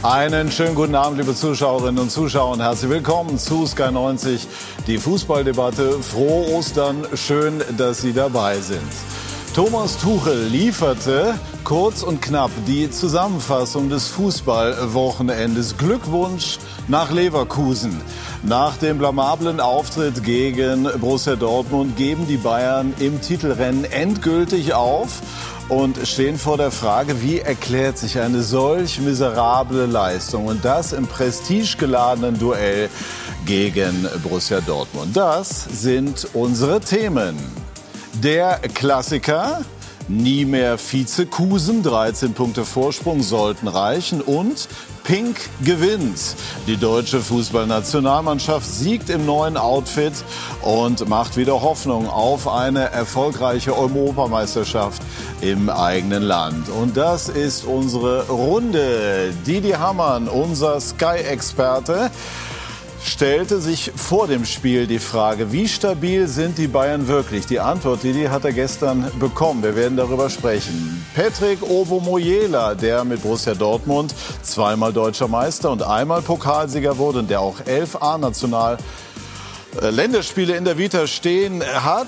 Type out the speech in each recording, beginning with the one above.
Einen schönen guten Abend, liebe Zuschauerinnen und Zuschauer, und herzlich willkommen zu Sky 90, die Fußballdebatte. Frohe Ostern, schön, dass Sie dabei sind. Thomas Tuchel lieferte kurz und knapp die Zusammenfassung des Fußballwochenendes. Glückwunsch nach Leverkusen. Nach dem blamablen Auftritt gegen Borussia Dortmund geben die Bayern im Titelrennen endgültig auf und stehen vor der Frage, wie erklärt sich eine solch miserable Leistung, und das im prestigegeladenen Duell gegen Borussia Dortmund. Das sind unsere Themen. Der Klassiker, nie mehr Vizekusen, 13 Punkte Vorsprung sollten reichen, und Pink gewinnt. Die deutsche Fußballnationalmannschaft siegt im neuen Outfit und macht wieder Hoffnung auf eine erfolgreiche Europameisterschaft im eigenen Land. Und das ist unsere Runde. Didi Hamann, unser Sky-Experte, stellte sich vor dem Spiel die Frage, wie stabil sind die Bayern wirklich? Die Antwort, die hat er gestern bekommen. Wir werden darüber sprechen. Patrick Ovomoyela, der mit Borussia Dortmund zweimal deutscher Meister und einmal Pokalsieger wurde und der auch 11 A-National Länderspiele in der Vita stehen hat,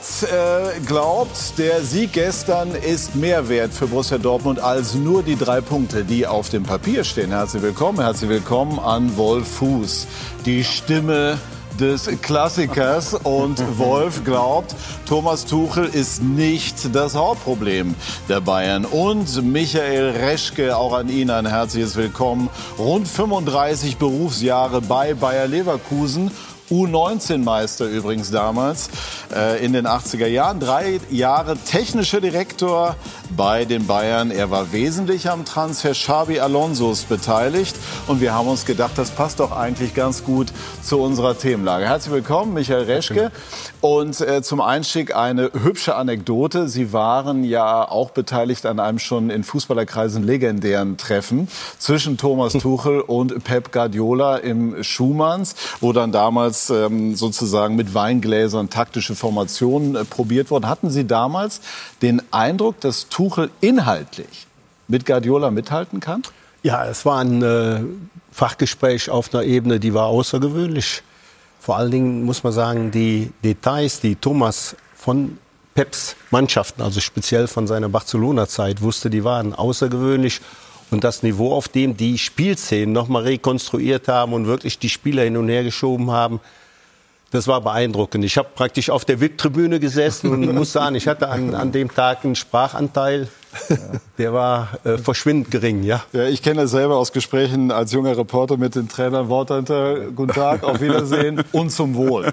glaubt, der Sieg gestern ist mehr wert für Borussia Dortmund als nur die 3 Punkte, die auf dem Papier stehen. Herzlich willkommen an Wolf Fuß, die Stimme des Klassikers. Und Wolf glaubt, Thomas Tuchel ist nicht das Hauptproblem der Bayern. Und Michael Reschke, auch an ihn ein herzliches Willkommen. Rund 35 Berufsjahre bei Bayer Leverkusen. U19-Meister übrigens damals in den 80er Jahren. 3 Jahre technischer Direktor bei den Bayern. Er war wesentlich am Transfer Xabi Alonsos beteiligt. Und wir haben uns gedacht, das passt doch eigentlich ganz gut zu unserer Themenlage. Herzlich willkommen, Michael Reschke. Und zum Einstieg eine hübsche Anekdote. Sie waren ja auch beteiligt an einem schon in Fußballerkreisen legendären Treffen zwischen Thomas Tuchel und Pep Guardiola im Schumanns, wo dann damals sozusagen mit Weingläsern taktische Formationen probiert wurden. Hatten Sie damals den Eindruck, dass Tuchel inhaltlich mit Guardiola mithalten kann? Ja, es war ein Fachgespräch auf einer Ebene, die war außergewöhnlich. Vor allen Dingen muss man sagen, die Details, die Thomas von Peps Mannschaften, also speziell von seiner Barcelona-Zeit wusste, die waren außergewöhnlich. Und das Niveau, auf dem die Spielszenen nochmal rekonstruiert haben und wirklich die Spieler hin und her geschoben haben, das war beeindruckend. Ich habe praktisch auf der VIP-Tribüne gesessen und muss sagen, ich hatte an dem Tag einen Sprachanteil, der war verschwindend gering. Ja. Ja, ich kenne das selber aus Gesprächen als junger Reporter mit den Trainern. Worte, guten Tag, auf Wiedersehen und zum Wohl.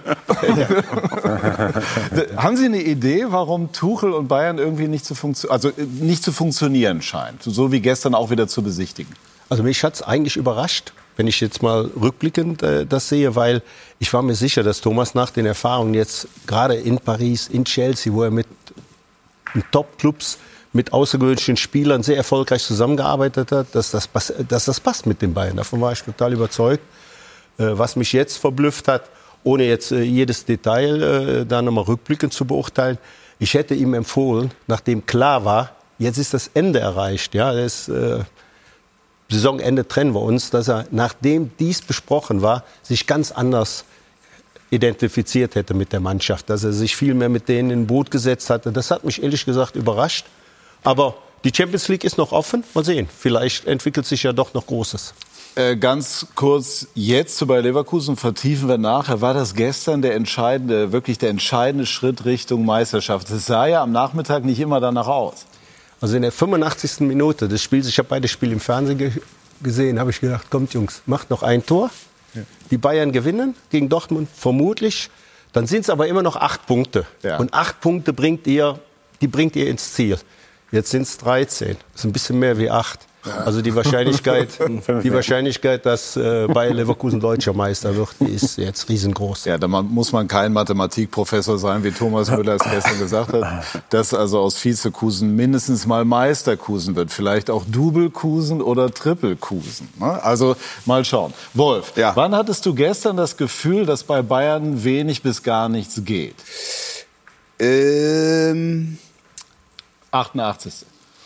Haben Sie eine Idee, warum Tuchel und Bayern irgendwie nicht zu funktionieren scheint? So wie gestern auch wieder zu besichtigen. Also mich hat es eigentlich überrascht, wenn ich jetzt mal rückblickend das sehe, weil ich war mir sicher, dass Thomas nach den Erfahrungen jetzt gerade in Paris, in Chelsea, wo er mit Top-Clubs, mit außergewöhnlichen Spielern sehr erfolgreich zusammengearbeitet hat, dass das passt mit den Bayern. Davon war ich total überzeugt. Was mich jetzt verblüfft hat, ohne jetzt jedes Detail da nochmal rückblickend zu beurteilen, ich hätte ihm empfohlen, nachdem klar war, jetzt ist das Ende erreicht, ja, Saisonende trennen wir uns, dass er, nachdem dies besprochen war, sich ganz anders identifiziert hätte mit der Mannschaft, dass er sich viel mehr mit denen in ein Boot gesetzt hatte. Das hat mich ehrlich gesagt überrascht. Aber die Champions League ist noch offen. Mal sehen, vielleicht entwickelt sich ja doch noch Großes. Ganz kurz jetzt zu Bayer Leverkusen, vertiefen wir nachher. War das gestern wirklich der entscheidende Schritt Richtung Meisterschaft? Es sah ja am Nachmittag nicht immer danach aus. Also in der 85. Minute des Spiels, ich habe beide Spiele im Fernsehen gesehen, habe ich gedacht, kommt Jungs, macht noch ein Tor. Ja. Die Bayern gewinnen gegen Dortmund, vermutlich. Dann sind es aber immer noch 8 Punkte. Ja. Und 8 Punkte bringt ihr ins Ziel. Jetzt sind es 13. Das ist ein bisschen mehr wie 8. Also die Wahrscheinlichkeit, dass Bayer Leverkusen deutscher Meister wird, die ist jetzt riesengroß. Ja, da muss man kein Mathematikprofessor sein, wie Thomas Müller es gestern gesagt hat, dass also aus Vizekusen mindestens mal Meisterkusen wird. Vielleicht auch Doublekusen oder Triplekusen. Also mal schauen. Wolf, ja. Wann hattest du gestern das Gefühl, dass bei Bayern wenig bis gar nichts geht? 88.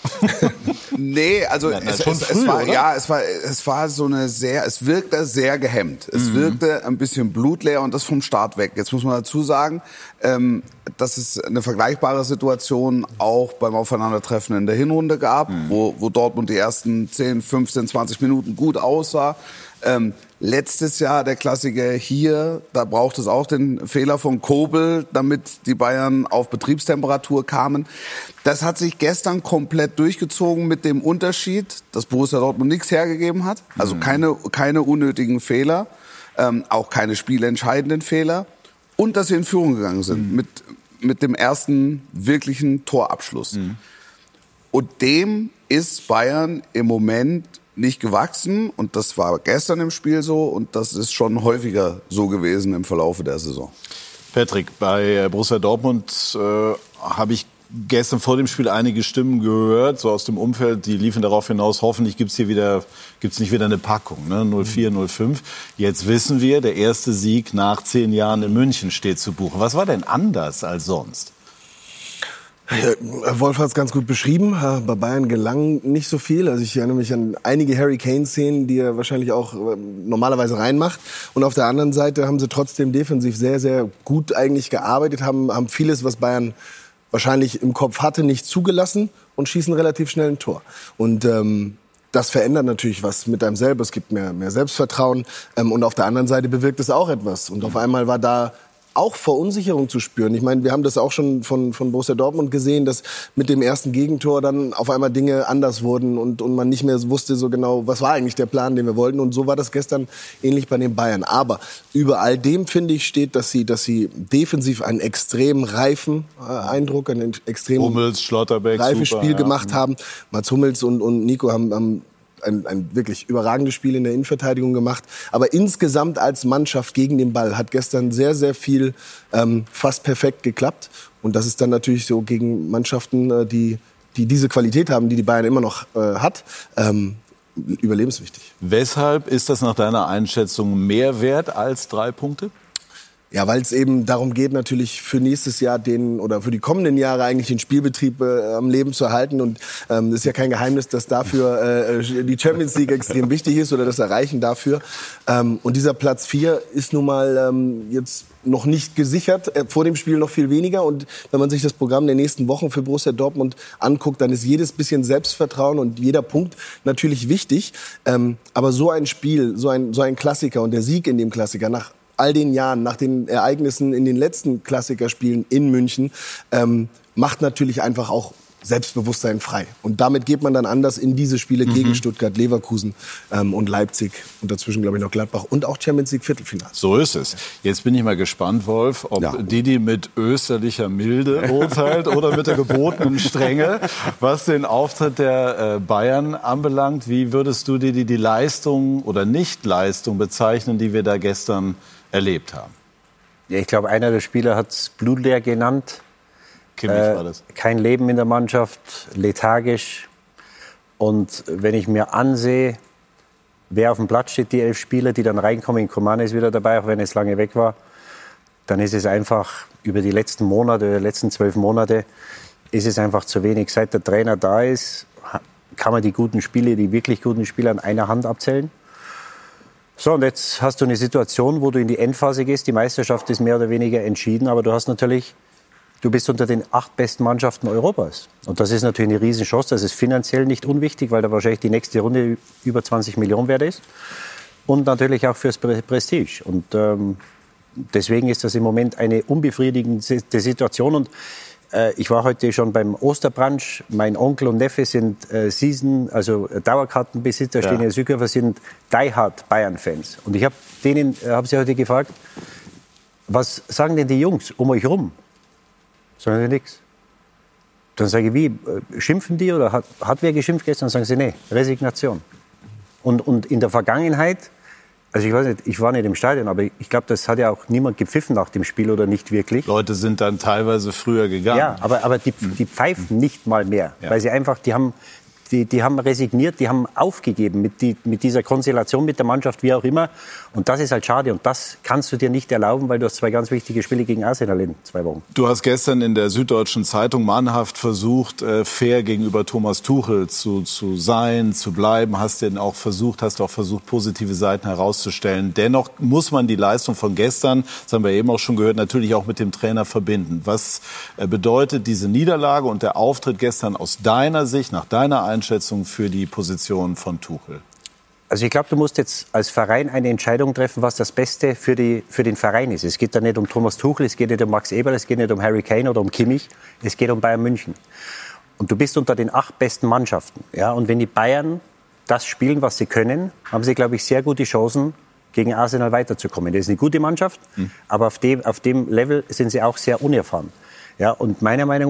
Nee, also es war so eine es wirkte sehr gehemmt. Es wirkte ein bisschen blutleer und das vom Start weg. Jetzt muss man dazu sagen, dass es eine vergleichbare Situation auch beim Aufeinandertreffen in der Hinrunde gab, wo Dortmund die ersten 10, 15, 20 Minuten gut aussah. Letztes Jahr der Klassiker hier, da braucht es auch den Fehler von Kobel, damit die Bayern auf Betriebstemperatur kamen. Das hat sich gestern komplett durchgezogen mit dem Unterschied, dass Borussia Dortmund nichts hergegeben hat. Also keine unnötigen Fehler, auch keine spielentscheidenden Fehler. Und dass sie in Führung gegangen sind mit dem ersten wirklichen Torabschluss. Und dem ist Bayern im Moment nicht gewachsen. Und das war gestern im Spiel so. Und das ist schon häufiger so gewesen im Verlaufe der Saison. Patrick, bei Borussia Dortmund habe ich gestern vor dem Spiel einige Stimmen gehört, so aus dem Umfeld, die liefen darauf hinaus, hoffentlich gibt's nicht wieder eine Packung, ne? 0-4, 0-5. Jetzt wissen wir, der erste Sieg nach 10 Jahren in München steht zu Buche. Was war denn anders als sonst? Wolf hat es ganz gut beschrieben. Bei Bayern gelang nicht so viel. Also ich erinnere mich an einige Harry Kane-Szenen, die er wahrscheinlich auch normalerweise reinmacht. Und auf der anderen Seite haben sie trotzdem defensiv sehr, sehr gut eigentlich gearbeitet, haben vieles, was Bayern wahrscheinlich im Kopf hatte, nicht zugelassen und schießen relativ schnell ein Tor. Und das verändert natürlich was mit einem selber. Es gibt mehr Selbstvertrauen. Und auf der anderen Seite bewirkt es auch etwas. Und auf einmal war da auch Verunsicherung zu spüren. Ich meine, wir haben das auch schon von Borussia Dortmund gesehen, dass mit dem ersten Gegentor dann auf einmal Dinge anders wurden und man nicht mehr wusste so genau, was war eigentlich der Plan, den wir wollten. Und so war das gestern ähnlich bei den Bayern. Aber über all dem, finde ich, steht, dass sie defensiv einen extrem reifen Eindruck, ein extrem reifes Spiel gemacht haben. Mats Hummels und Nico haben ein wirklich überragendes Spiel in der Innenverteidigung gemacht. Aber insgesamt als Mannschaft gegen den Ball hat gestern sehr, sehr viel fast perfekt geklappt. Und das ist dann natürlich so gegen Mannschaften, die diese Qualität haben, die Bayern immer noch hat, überlebenswichtig. Weshalb ist das nach deiner Einschätzung mehr wert als 3 Punkte? Ja, weil es eben darum geht, natürlich für nächstes Jahr oder für die kommenden Jahre eigentlich den Spielbetrieb am Leben zu erhalten. Und es ist ja kein Geheimnis, dass dafür die Champions League extrem wichtig ist oder das Erreichen dafür. Und dieser Platz 4 ist nun mal jetzt noch nicht gesichert, vor dem Spiel noch viel weniger. Und wenn man sich das Programm der nächsten Wochen für Borussia Dortmund anguckt, dann ist jedes bisschen Selbstvertrauen und jeder Punkt natürlich wichtig. Aber so ein Spiel, so ein Klassiker und der Sieg in dem Klassiker nach all den Jahren, nach den Ereignissen in den letzten Klassikerspielen in München, macht natürlich einfach auch Selbstbewusstsein frei. Und damit geht man dann anders in diese Spiele gegen Stuttgart, Leverkusen und Leipzig und dazwischen, glaube ich, noch Gladbach und auch Champions League Viertelfinale. So ist es. Jetzt bin ich mal gespannt, Wolf, ob Didi mit österlicher Milde urteilt oder mit der gebotenen Strenge, was den Auftritt der Bayern anbelangt. Wie würdest du, Didi, die Leistung oder Nichtleistung bezeichnen, die wir da gestern erlebt haben? Ja, ich glaube, einer der Spieler hat es blutleer genannt. War das. Kein Leben in der Mannschaft, lethargisch. Und wenn ich mir ansehe, wer auf dem Platz steht, die 11 Spieler, die dann reinkommen, Coman ist wieder dabei, auch wenn es lange weg war, dann ist es einfach über die letzten Monate, die letzten 12 Monate, ist es einfach zu wenig. Seit der Trainer da ist, kann man die wirklich guten Spiele an einer Hand abzählen. So, und jetzt hast du eine Situation, wo du in die Endphase gehst. Die Meisterschaft ist mehr oder weniger entschieden, aber du bist unter den 8 besten Mannschaften Europas. Und das ist natürlich eine Riesenchance. Das ist finanziell nicht unwichtig, weil da wahrscheinlich die nächste Runde über 20 Millionen wert ist. Und natürlich auch fürs Prestige. Und deswegen ist das im Moment eine unbefriedigende Situation. Und ich war heute schon beim Osterbrunch. Mein Onkel und Neffe sind Dauerkartenbesitzer, stehen in Südkorea, sind die-hard Bayern-Fans. Und ich habe sie heute gefragt, was sagen denn die Jungs um euch rum? Sagen sie nichts. Dann sage ich, wie, schimpfen die oder hat wer geschimpft gestern? Dann sagen sie, nee, Resignation. Und in der Vergangenheit, also ich weiß nicht, ich war nicht im Stadion, aber ich glaube, das hat ja auch niemand gepfiffen nach dem Spiel oder nicht wirklich. Leute sind dann teilweise früher gegangen. Ja, aber die pfeifen nicht mal mehr, weil sie einfach, die Die haben resigniert, die haben aufgegeben mit dieser Konstellation, mit der Mannschaft, wie auch immer. Und das ist halt schade. Und das kannst du dir nicht erlauben, weil du hast 2 ganz wichtige Spiele gegen Arsenal in 2 Wochen. Du hast gestern in der Süddeutschen Zeitung mannhaft versucht, fair gegenüber Thomas Tuchel zu sein, zu bleiben. Hast auch versucht, positive Seiten herauszustellen. Dennoch muss man die Leistung von gestern, das haben wir eben auch schon gehört, natürlich auch mit dem Trainer verbinden. Was bedeutet diese Niederlage und der Auftritt gestern aus deiner Sicht, nach deiner Einschätzung für die Position von Tuchel? Also ich glaube, du musst jetzt als Verein eine Entscheidung treffen, was das Beste für den Verein ist. Es geht da nicht um Thomas Tuchel, es geht nicht um Max Eberl, es geht nicht um Harry Kane oder um Kimmich, es geht um Bayern München. Und du bist unter den 8 besten Mannschaften. Ja? Und wenn die Bayern das spielen, was sie können, haben sie, glaube ich, sehr gute Chancen, gegen Arsenal weiterzukommen. Das ist eine gute Mannschaft, aber auf dem Level sind sie auch sehr unerfahren. Ja? Und meiner Meinung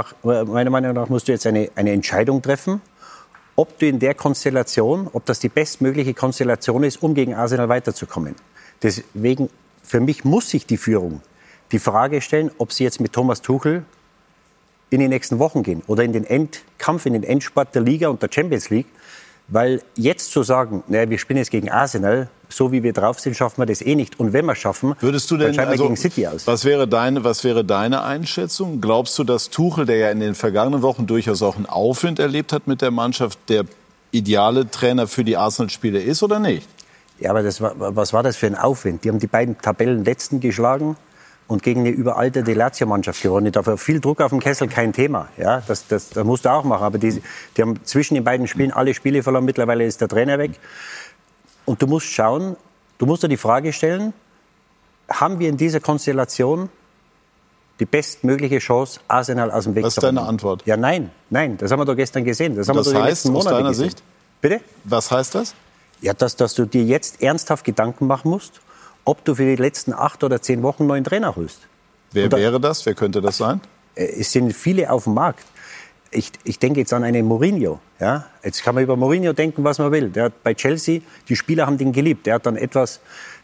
nach musst du jetzt eine Entscheidung treffen, ob du in der Konstellation, ob das die bestmögliche Konstellation ist, um gegen Arsenal weiterzukommen. Deswegen, für mich muss sich die Führung die Frage stellen, ob sie jetzt mit Thomas Tuchel in die nächsten Wochen gehen oder in den Endkampf, in den Endspurt der Liga und der Champions League. Weil jetzt zu sagen, naja, wir spielen jetzt gegen Arsenal, so wie wir drauf sind, schaffen wir das eh nicht. Und wenn wir es schaffen, würdest du denn, dann scheiden wir gegen City aus. Was wäre deine Einschätzung? Glaubst du, dass Tuchel, der ja in den vergangenen Wochen durchaus auch einen Aufwind erlebt hat mit der Mannschaft, der ideale Trainer für die Arsenal-Spiele ist oder nicht? Ja, aber was war das für ein Aufwind? Die haben die beiden Tabellenletzten geschlagen und gegen eine überalterte Lazio-Mannschaft gewonnen. Dafür viel Druck auf dem Kessel, kein Thema. Ja, das musst du auch machen. Aber die haben zwischen den beiden Spielen alle Spiele verloren. Mittlerweile ist der Trainer weg. Und du musst schauen, du musst dir die Frage stellen, haben wir in dieser Konstellation die bestmögliche Chance, Arsenal aus dem Weg zu räumen? Was ist deine Antwort? Ja, nein. Das haben wir doch gestern gesehen. Das haben wir doch die letzten Monate aus deiner gesehen. Sicht? Bitte? Was heißt das? Ja, dass du dir jetzt ernsthaft Gedanken machen musst, ob du für die letzten 8 oder 10 Wochen einen neuen Trainer holst. Wer wäre das? Wer könnte das sein? Es sind viele auf dem Markt. Ich denke jetzt an einen Mourinho. Ja? Jetzt kann man über Mourinho denken, was man will. Der hat bei Chelsea, die Spieler haben den geliebt. Der hat dann etwas,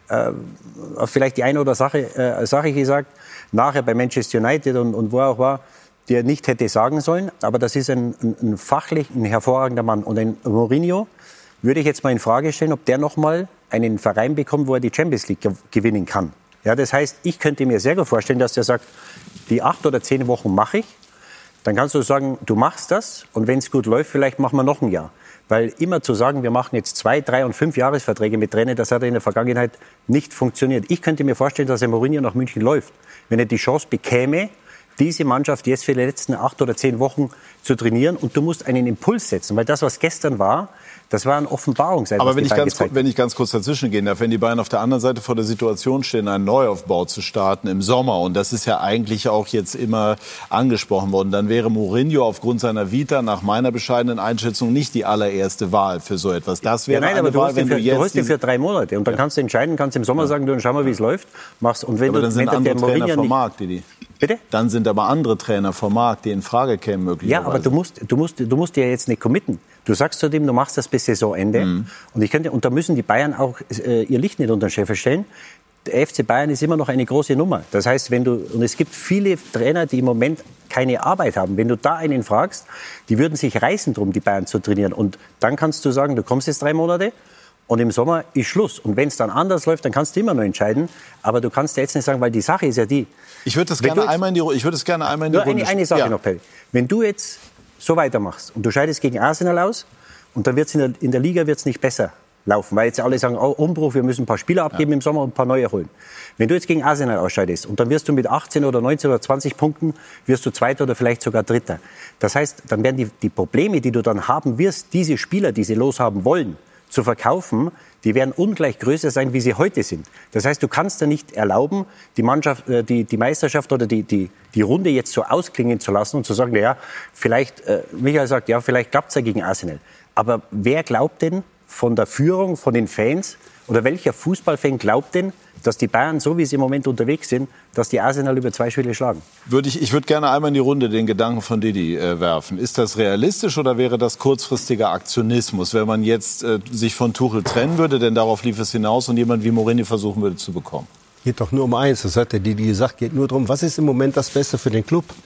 vielleicht die eine oder Sache gesagt, nachher bei Manchester United und wo er auch war, die er nicht hätte sagen sollen. Aber das ist ein fachlich ein hervorragender Mann. Und ein Mourinho würde ich jetzt mal in Frage stellen, ob der nochmal einen Verein bekommt, wo er die Champions League gewinnen kann. Ja, das heißt, ich könnte mir sehr gut vorstellen, dass der sagt, die 8 oder 10 Wochen mache ich. Dann kannst du sagen, du machst das und wenn es gut läuft, vielleicht machen wir noch ein Jahr. Weil immer zu sagen, wir machen jetzt 2, 3 und 5 Jahresverträge mit Trainern, das hat in der Vergangenheit nicht funktioniert. Ich könnte mir vorstellen, dass der Mourinho nach München läuft. Wenn er die Chance bekäme, diese Mannschaft jetzt für die letzten 8 oder 10 Wochen zu trainieren und du musst einen Impuls setzen. Weil das, was gestern war, das war ein Offenbarungseid. Aber wenn ich ganz kurz dazwischen gehen darf, wenn die Bayern auf der anderen Seite vor der Situation stehen, einen Neuaufbau zu starten im Sommer, und das ist ja eigentlich auch jetzt immer angesprochen worden, dann wäre Mourinho aufgrund seiner Vita nach meiner bescheidenen Einschätzung nicht die allererste Wahl für so etwas. Das wäre nein, aber du holst ihn für 3 Monate und dann kannst du entscheiden, kannst im Sommer sagen, du, dann schauen wir, wie es läuft. Machst. Und wenn aber dann sind andere Trainer vom Markt, Bitte? Dann sind aber andere Trainer vom Markt, die in Frage kämen möglicherweise. Ja, aber du musst dir jetzt nicht committen. Du sagst zu dem, du machst das bis Saisonende. Und da müssen die Bayern auch ihr Licht nicht unter den Scheffel stellen. Der FC Bayern ist immer noch eine große Nummer. Das heißt, und es gibt viele Trainer, die im Moment keine Arbeit haben. Wenn du da einen fragst, die würden sich reißen drum, die Bayern zu trainieren. Und dann kannst du sagen, du kommst jetzt 3 Monate. Und im Sommer ist Schluss. Und wenn es dann anders läuft, dann kannst du immer noch entscheiden. Aber du kannst jetzt nicht sagen, weil die Sache ist ja die. Ich würde das gerne einmal in die Runde. Eine Sache noch, Pell. Wenn du jetzt so weitermachst und du scheidest gegen Arsenal aus und dann wird's in der Liga wird's nicht besser laufen, weil jetzt alle sagen, oh, Umbruch, wir müssen ein paar Spieler abgeben im Sommer und ein paar neue holen. Wenn du jetzt gegen Arsenal ausscheidest und dann wirst du mit 18 oder 19 oder 20 Punkten, wirst du Zweiter oder vielleicht sogar Dritter. Das heißt, dann werden die Probleme, die du dann haben wirst, diese Spieler, die sie loshaben wollen, zu verkaufen, die werden ungleich größer sein, wie sie heute sind. Das heißt, du kannst dir nicht erlauben, die Mannschaft, die Meisterschaft oder die Runde jetzt so ausklingen zu lassen und zu sagen, ja, vielleicht, Michael sagt, ja, vielleicht klappt es ja gegen Arsenal. Aber wer glaubt denn von der Führung, von den Fans, oder welcher Fußballfan glaubt denn, dass die Bayern, so wie sie im Moment unterwegs sind, dass die Arsenal über 2 Spiele schlagen? Ich würde gerne einmal in die Runde den Gedanken von Didi werfen. Ist das realistisch oder wäre das kurzfristiger Aktionismus, wenn man jetzt sich von Tuchel trennen würde, denn darauf lief es hinaus, und jemand wie Mourinho versuchen würde zu bekommen? Geht doch nur um eins, das hat der Didi gesagt, geht nur darum, was ist im Moment das Beste für den Club?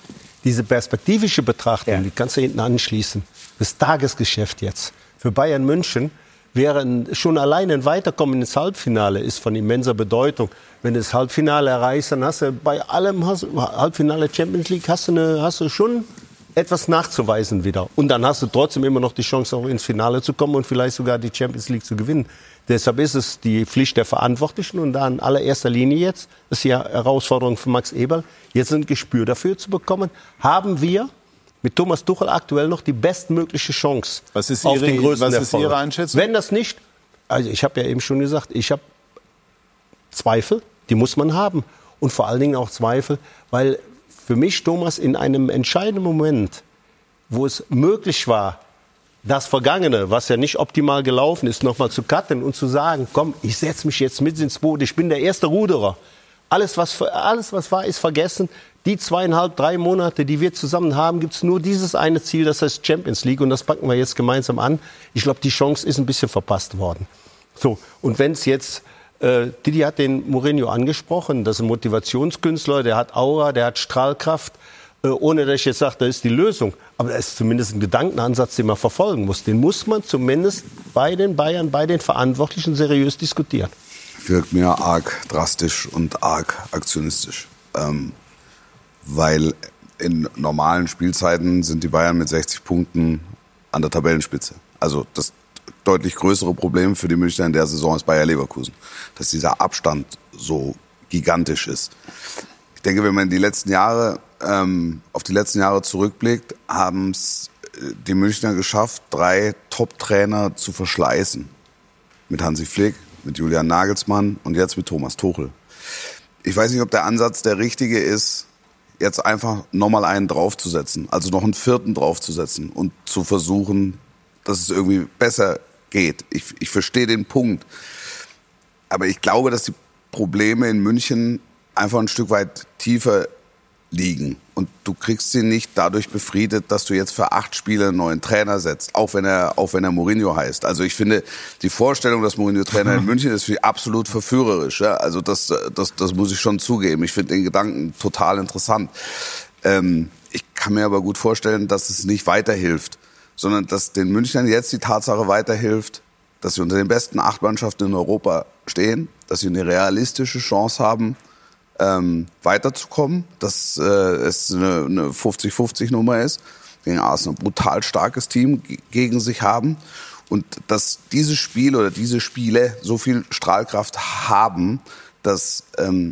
diese perspektivische Betrachtung, die kannst du hinten anschließen. Das Tagesgeschäft jetzt für Bayern München wäre schon allein ein Weiterkommen ins Halbfinale ist von immenser Bedeutung. Wenn du das Halbfinale erreichst, dann hast du bei allem Halbfinale Champions League hast du schon etwas nachzuweisen wieder. Und dann hast du trotzdem immer noch die Chance, auch ins Finale zu kommen und vielleicht sogar die Champions League zu gewinnen. Deshalb ist es die Pflicht der Verantwortlichen und da in allererster Linie jetzt, das ist die Herausforderung für Max Eberl, jetzt ein Gespür dafür zu bekommen, haben wir mit Thomas Tuchel aktuell noch die bestmögliche Chance auf den größten Erfolg. Was ist Ihre Einschätzung? Wenn das nicht, also ich habe ja eben schon gesagt, ich habe Zweifel, die muss man haben. Und vor allen Dingen auch Zweifel, weil für mich Thomas in einem entscheidenden Moment, wo es möglich war, das Vergangene, was ja nicht optimal gelaufen ist, nochmal zu cutten und zu sagen, komm, ich setze mich jetzt mit ins Boot, ich bin der erste Ruderer. Alles, was war, ist vergessen. Die 2,5, 3 Monate, die wir zusammen haben, gibt es nur dieses eine Ziel, das heißt Champions League. Und das packen wir jetzt gemeinsam an. Ich glaube, die Chance ist ein bisschen verpasst worden. So, und wenn es jetzt, Didi hat den Mourinho angesprochen, das ist ein Motivationskünstler, der hat Aura, der hat Strahlkraft. Ohne dass ich jetzt sage, das ist die Lösung. Aber das ist zumindest ein Gedankenansatz, den man verfolgen muss. Den muss man zumindest bei den Bayern, bei den Verantwortlichen seriös diskutieren. Wirkt mir arg drastisch und arg aktionistisch. Weil in normalen Spielzeiten sind die Bayern mit 60 Punkten an der Tabellenspitze. Also das deutlich größere Problem für die Münchner in der Saison ist Bayer Leverkusen. Dass dieser Abstand so gigantisch ist. Ich denke, wenn man die letzten Jahre, auf die letzten Jahre zurückblickt, haben es die Münchner geschafft, 3 Top-Trainer zu verschleißen. Mit Hansi Flick, mit Julian Nagelsmann und jetzt mit Thomas Tuchel. Ich weiß nicht, ob der Ansatz der richtige ist, jetzt einfach nochmal einen draufzusetzen, also noch einen 4. draufzusetzen und zu versuchen, dass es irgendwie besser geht. Ich verstehe den Punkt. Aber ich glaube, dass die Probleme in München einfach ein Stück weit tiefer liegen. Und du kriegst sie nicht dadurch befriedet, dass du jetzt für 8 Spiele einen neuen Trainer setzt, auch wenn er Mourinho heißt. Also ich finde, die Vorstellung, dass Mourinho Trainer in München ist, für absolut verführerisch. Ja? Also das muss ich schon zugeben. Ich finde den Gedanken total interessant. Ich kann mir aber gut vorstellen, dass es nicht weiterhilft, sondern dass den Münchnern jetzt die Tatsache weiterhilft, dass sie unter den besten 8 Mannschaften in Europa stehen, dass sie eine realistische Chance haben, weiterzukommen, dass es eine 50-50-Nummer ist, gegen Arsenal ein brutal starkes Team gegen sich haben und dass dieses Spiel oder diese Spiele so viel Strahlkraft haben, dass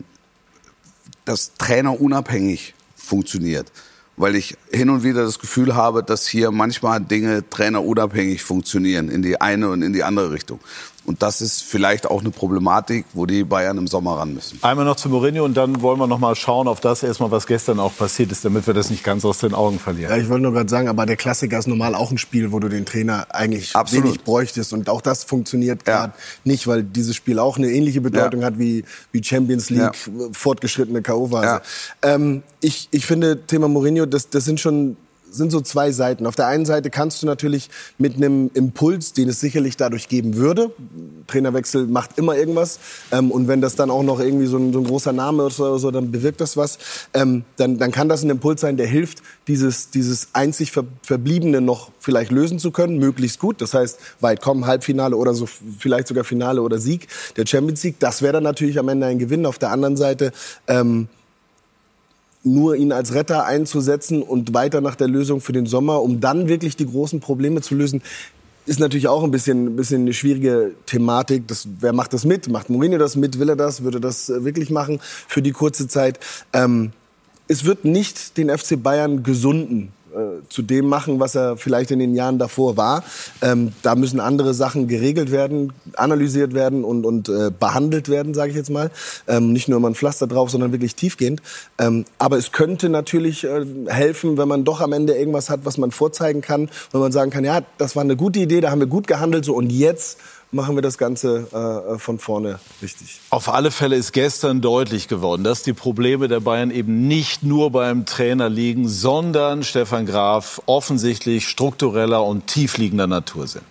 das trainerunabhängig funktioniert. Weil ich hin und wieder das Gefühl habe, dass hier manchmal Dinge trainerunabhängig funktionieren, in die eine und in die andere Richtung. Und das ist vielleicht auch eine Problematik, wo die Bayern im Sommer ran müssen. Einmal noch zu Mourinho und dann wollen wir noch mal schauen auf das erstmal, was gestern auch passiert ist, damit wir das nicht ganz aus den Augen verlieren. Ja, ich wollte nur gerade sagen, aber der Klassiker ist normal auch ein Spiel, wo du den Trainer eigentlich wenig bräuchtest. Und auch das funktioniert gerade nicht, weil dieses Spiel auch eine ähnliche Bedeutung hat wie Champions League, fortgeschrittene K.O.-Phase. Ja. Ich finde, Thema Mourinho, das sind so 2 Seiten. Auf der einen Seite kannst du natürlich mit einem Impuls, den es sicherlich dadurch geben würde, Trainerwechsel macht immer irgendwas, und wenn das dann auch noch irgendwie so ein großer Name ist oder so, dann bewirkt das was, dann kann das ein Impuls sein, der hilft, dieses einzig Verbliebene noch vielleicht lösen zu können, möglichst gut. Das heißt, weit kommen, Halbfinale oder so, vielleicht sogar Finale oder Sieg der Champions League. Das wäre dann natürlich am Ende ein Gewinn. Auf der anderen Seite nur ihn als Retter einzusetzen und weiter nach der Lösung für den Sommer, um dann wirklich die großen Probleme zu lösen, ist natürlich auch ein bisschen eine schwierige Thematik. Wer macht das mit? Macht Mourinho das mit? Will er das? Würde das wirklich machen für die kurze Zeit? Es wird nicht den FC Bayern gesunden zu dem machen, was er vielleicht in den Jahren davor war. Da müssen andere Sachen geregelt werden, analysiert werden und behandelt werden, sage ich jetzt mal. Nicht nur immer ein Pflaster drauf, sondern wirklich tiefgehend. Aber es könnte natürlich helfen, wenn man doch am Ende irgendwas hat, was man vorzeigen kann, wenn man sagen kann, ja, das war eine gute Idee, da haben wir gut gehandelt, so, und jetzt machen wir das Ganze von vorne richtig. Auf alle Fälle ist gestern deutlich geworden, dass die Probleme der Bayern eben nicht nur beim Trainer liegen, sondern, Stefan Graf, offensichtlich struktureller und tiefliegender Natur sind.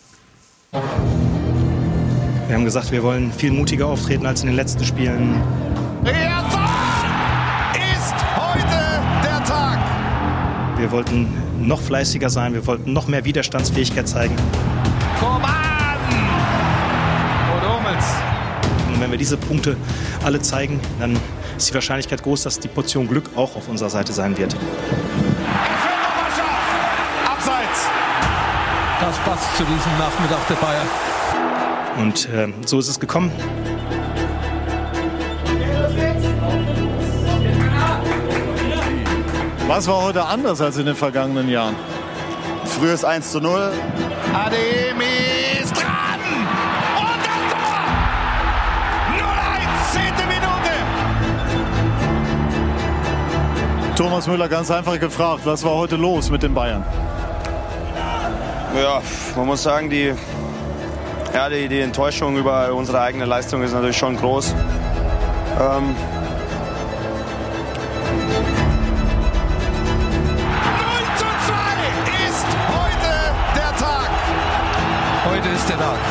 Wir haben gesagt, wir wollen viel mutiger auftreten als in den letzten Spielen. Ist heute der Tag. Wir wollten noch fleißiger sein, wir wollten noch mehr Widerstandsfähigkeit zeigen. Coman! Und Hummels. Und wenn wir diese Punkte alle zeigen, dann ist die Wahrscheinlichkeit groß, dass die Portion Glück auch auf unserer Seite sein wird. Abseits. Das passt zu diesem Nachmittag der Bayern. Und so ist es gekommen. Was war heute anders als in den vergangenen Jahren? Frühes 1:0. Adeyemi ist dran! Und das Tor! 0:1, 10. Minute! Thomas Müller, ganz einfach gefragt, was war heute los mit den Bayern? Ja, man muss sagen, die Enttäuschung über unsere eigene Leistung ist natürlich schon groß. 0:2 ist heute der Tag. Heute ist der Tag.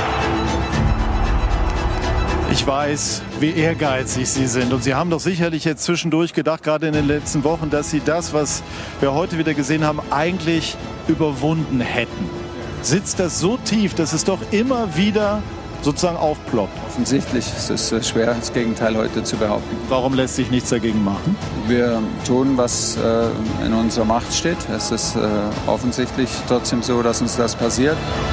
Ich weiß, wie ehrgeizig Sie sind. Und Sie haben doch sicherlich jetzt zwischendurch gedacht, gerade in den letzten Wochen, dass Sie das, was wir heute wieder gesehen haben, eigentlich überwunden hätten. Sitzt das so tief, dass es doch immer wieder sozusagen aufploppt? Offensichtlich ist es schwer, das Gegenteil heute zu behaupten. Warum lässt sich nichts dagegen machen? Wir tun, was in unserer Macht steht. Es ist offensichtlich trotzdem so, dass uns das passiert.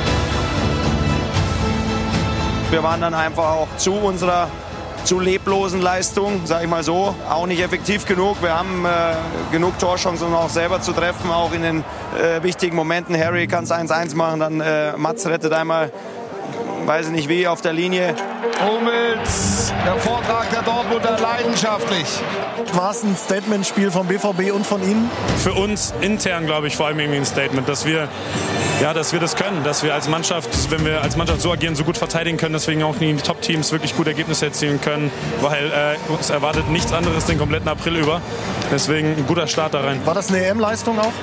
Wir waren dann einfach auch zu leblosen Leistung, sage ich mal so, auch nicht effektiv genug. Wir haben genug Torchancen, um auch selber zu treffen, auch in den wichtigen Momenten. Harry kann es 1:1 machen, dann Mats rettet einmal, weiß ich nicht wie, auf der Linie. Hummels, der Vortrag der Dortmunder, leidenschaftlich. War es ein Statementspiel vom BVB und von Ihnen? Für uns intern, glaube ich, vor allem irgendwie ein Statement, dass wir das können, dass wir als Mannschaft, wenn wir als Mannschaft so agieren, so gut verteidigen können, deswegen auch in den Top-Teams wirklich gute Ergebnisse erzielen können, weil uns erwartet nichts anderes den kompletten April über. Deswegen ein guter Start da rein. War das eine EM-Leistung auch?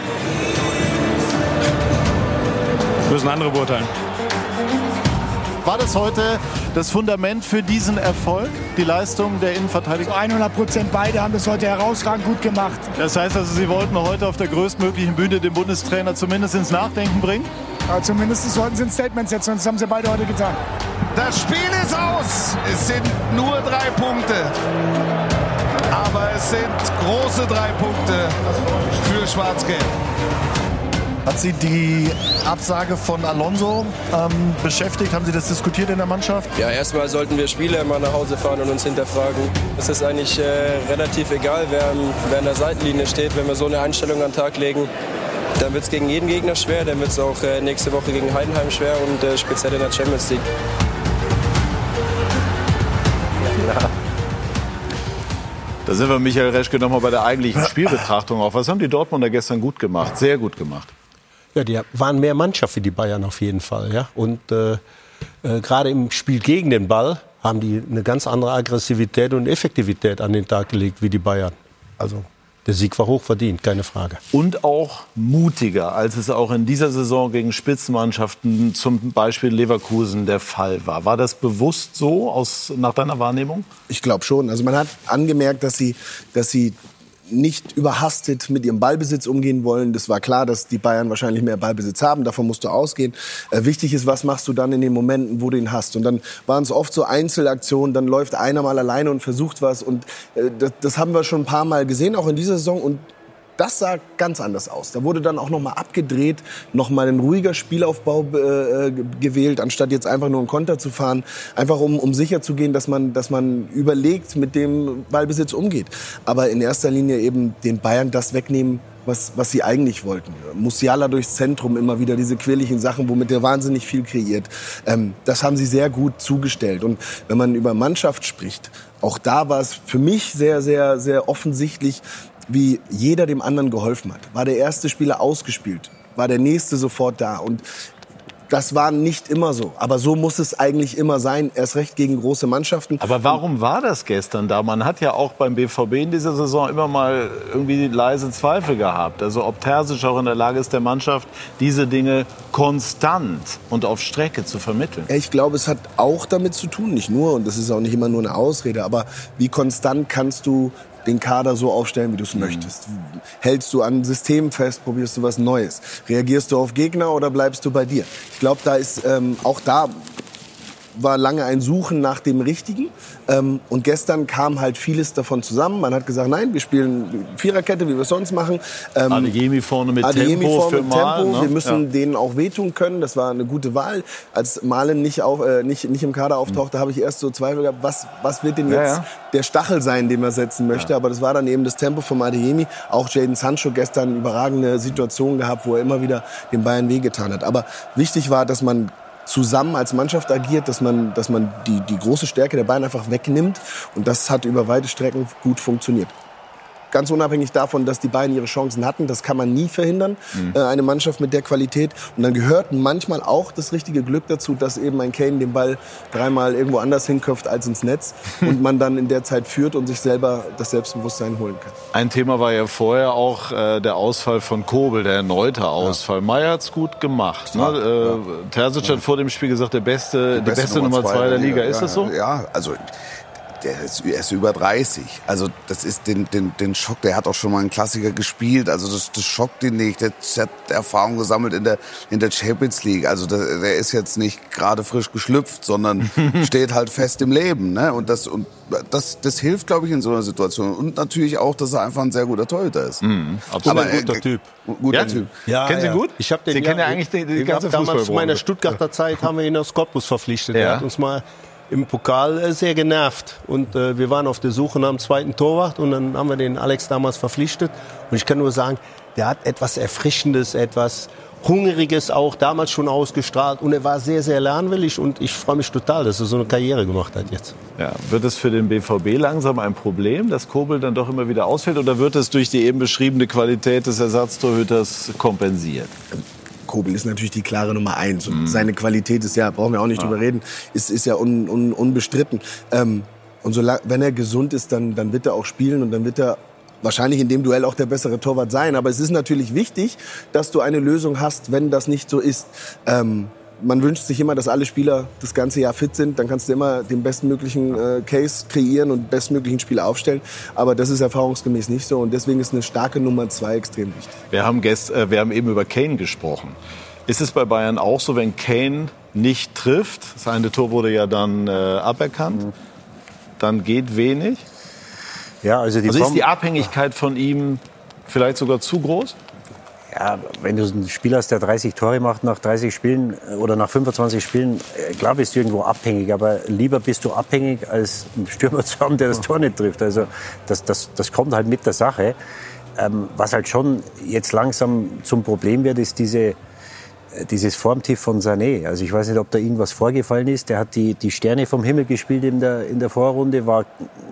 Müssen andere beurteilen. War das heute das Fundament für diesen Erfolg, die Leistung der Innenverteidiger? 100% beide haben das heute herausragend gut gemacht. Das heißt also, Sie wollten heute auf der größtmöglichen Bühne den Bundestrainer zumindest ins Nachdenken bringen? Ja, zumindest sollten sie ein Statement setzen und das haben sie beide heute getan. Das Spiel ist aus. Es sind nur 3 Punkte. Aber es sind große 3 Punkte für Schwarz-Gelb. Hat Sie die Absage von Alonso beschäftigt? Haben Sie das diskutiert in der Mannschaft? Ja, erstmal sollten wir Spieler mal nach Hause fahren und uns hinterfragen. Es ist eigentlich relativ egal, wer an der Seitenlinie steht. Wenn wir so eine Einstellung an den Tag legen, dann wird es gegen jeden Gegner schwer. Dann wird es auch nächste Woche gegen Heidenheim schwer und speziell in der Champions League. Da sind wir, Michael Reschke, nochmal bei der eigentlichen Spielbetrachtung auf. Was haben die Dortmunder gestern gut gemacht? Sehr gut gemacht. Ja, die waren mehr Mannschaft wie die Bayern auf jeden Fall. Ja? Und gerade im Spiel gegen den Ball haben die eine ganz andere Aggressivität und Effektivität an den Tag gelegt wie die Bayern. Also der Sieg war hochverdient, keine Frage. Und auch mutiger, als es auch in dieser Saison gegen Spitzenmannschaften, zum Beispiel Leverkusen, der Fall war. War das bewusst so nach deiner Wahrnehmung? Ich glaube schon. Also man hat angemerkt, dass sie nicht überhastet mit ihrem Ballbesitz umgehen wollen. Das war klar, dass die Bayern wahrscheinlich mehr Ballbesitz haben. Davon musst du ausgehen. Wichtig ist, was machst du dann in den Momenten, wo du ihn hast. Und dann waren es oft so Einzelaktionen. Dann läuft einer mal alleine und versucht was. Und das haben wir schon ein paar Mal gesehen, auch in dieser Saison. Und das sah ganz anders aus. Da wurde dann auch noch mal abgedreht, noch mal ein ruhiger Spielaufbau gewählt, anstatt jetzt einfach nur einen Konter zu fahren. Einfach um sicher zu gehen, dass man überlegt, mit dem Ballbesitz umgeht. Aber in erster Linie eben den Bayern das wegnehmen, was sie eigentlich wollten. Musiala durchs Zentrum, immer wieder diese quirligen Sachen, womit er wahnsinnig viel kreiert. Das haben sie sehr gut zugestellt. Und wenn man über Mannschaft spricht, auch da war es für mich sehr, sehr, sehr offensichtlich, wie jeder dem anderen geholfen hat. War der erste Spieler ausgespielt, war der nächste sofort da. Und das war nicht immer so. Aber so muss es eigentlich immer sein, erst recht gegen große Mannschaften. Aber warum war das gestern da? Man hat ja auch beim BVB in dieser Saison immer mal irgendwie leise Zweifel gehabt. Also ob Terzic auch in der Lage ist, der Mannschaft diese Dinge konstant und auf Strecke zu vermitteln. Ich glaube, es hat auch damit zu tun, nicht nur, und das ist auch nicht immer nur eine Ausrede, aber wie konstant kannst du den Kader so aufstellen, wie du es möchtest? Hältst du an System fest, probierst du was Neues? Reagierst du auf Gegner oder bleibst du bei dir? Ich glaube, da ist auch da war lange ein Suchen nach dem Richtigen. Und gestern kam halt vieles davon zusammen. Man hat gesagt, nein, wir spielen Viererkette, wie wir es sonst machen. Adeyemi vorne mit Tempo für Mal. Ne? Wir müssen denen auch wehtun können. Das war eine gute Wahl. Als Malen nicht im Kader auftauchte, habe ich erst so Zweifel gehabt, was wird denn jetzt der Stachel sein, den man setzen möchte. Aber das war dann eben das Tempo vom Adeyemi. Auch Jadon Sancho gestern überragende Situation gehabt, wo er immer wieder den Bayern wehgetan hat. Aber wichtig war, dass man zusammen als Mannschaft agiert, dass man die große Stärke der Bayern einfach wegnimmt. Und das hat über weite Strecken gut funktioniert. Ganz unabhängig davon, dass die Bayern ihre Chancen hatten, das kann man nie verhindern, eine Mannschaft mit der Qualität. Und dann gehört manchmal auch das richtige Glück dazu, dass eben ein Kane den Ball 3-mal irgendwo anders hinköpft als ins Netz und man dann in der Zeit führt und sich selber das Selbstbewusstsein holen kann. Ein Thema war ja vorher auch der Ausfall von Kobel, der erneute Ausfall. Meier hat's gut gemacht. Ne? Terzic hat vor dem Spiel gesagt, die beste Nummer 2 der Liga. Ist das so? Ja, also er ist über 30. Also das ist den Schock, der hat auch schon mal einen Klassiker gespielt. Also das schockt ihn nicht. Der hat Erfahrung gesammelt in der Champions League. Also der ist jetzt nicht gerade frisch geschlüpft, sondern steht halt fest im Leben. Ne? Und das hilft, glaube ich, in so einer Situation. Und natürlich auch, dass er einfach ein sehr guter Torhüter ist. Absolut. Aber ein guter Typ. Guter Typ. Ja, kennen Sie gut? Ich habe den Sie kennen ja eigentlich die ganze damals zu meiner Stuttgarter Zeit haben wir ihn aus Cottbus verpflichtet. Er hat uns mal im Pokal sehr genervt. Und wir waren auf der Suche nach dem zweiten Torwart und dann haben wir den Alex damals verpflichtet. Und ich kann nur sagen, der hat etwas Erfrischendes, etwas Hungriges auch damals schon ausgestrahlt. Und er war sehr, sehr lernwillig und ich freue mich total, dass er so eine Karriere gemacht hat jetzt. Ja, wird es für den BVB langsam ein Problem, dass Kobel dann doch immer wieder ausfällt? Oder wird es durch die eben beschriebene Qualität des Ersatztorhüters kompensiert? Kobel ist natürlich die klare Nummer 1. Und seine Qualität ist ja, brauchen wir auch nicht drüber reden, ist ja unbestritten. Und wenn er gesund ist, dann wird er auch spielen und dann wird er wahrscheinlich in dem Duell auch der bessere Torwart sein. Aber es ist natürlich wichtig, dass du eine Lösung hast, wenn das nicht so ist. Man wünscht sich immer, dass alle Spieler das ganze Jahr fit sind. Dann kannst du immer den bestmöglichen Case kreieren und bestmöglichen Spieler aufstellen. Aber das ist erfahrungsgemäß nicht so. Und deswegen ist eine starke Nummer 2 extrem wichtig. Wir haben eben über Kane gesprochen. Ist es bei Bayern auch so, wenn Kane nicht trifft, das eine Tor wurde ja dann aberkannt, dann geht wenig? Ja, also ist die Abhängigkeit von ihm vielleicht sogar zu groß? Ja, wenn du einen Spieler hast, der 30 Tore macht nach 30 Spielen oder nach 25 Spielen, klar bist du irgendwo abhängig. Aber lieber bist du abhängig, als einen Stürmer zu haben, der das Tor nicht trifft. Also das kommt halt mit der Sache. Was halt schon jetzt langsam zum Problem wird, ist dieses Formtief von Sané. Also ich weiß nicht, ob da irgendwas vorgefallen ist. Der hat die Sterne vom Himmel gespielt in der Vorrunde, war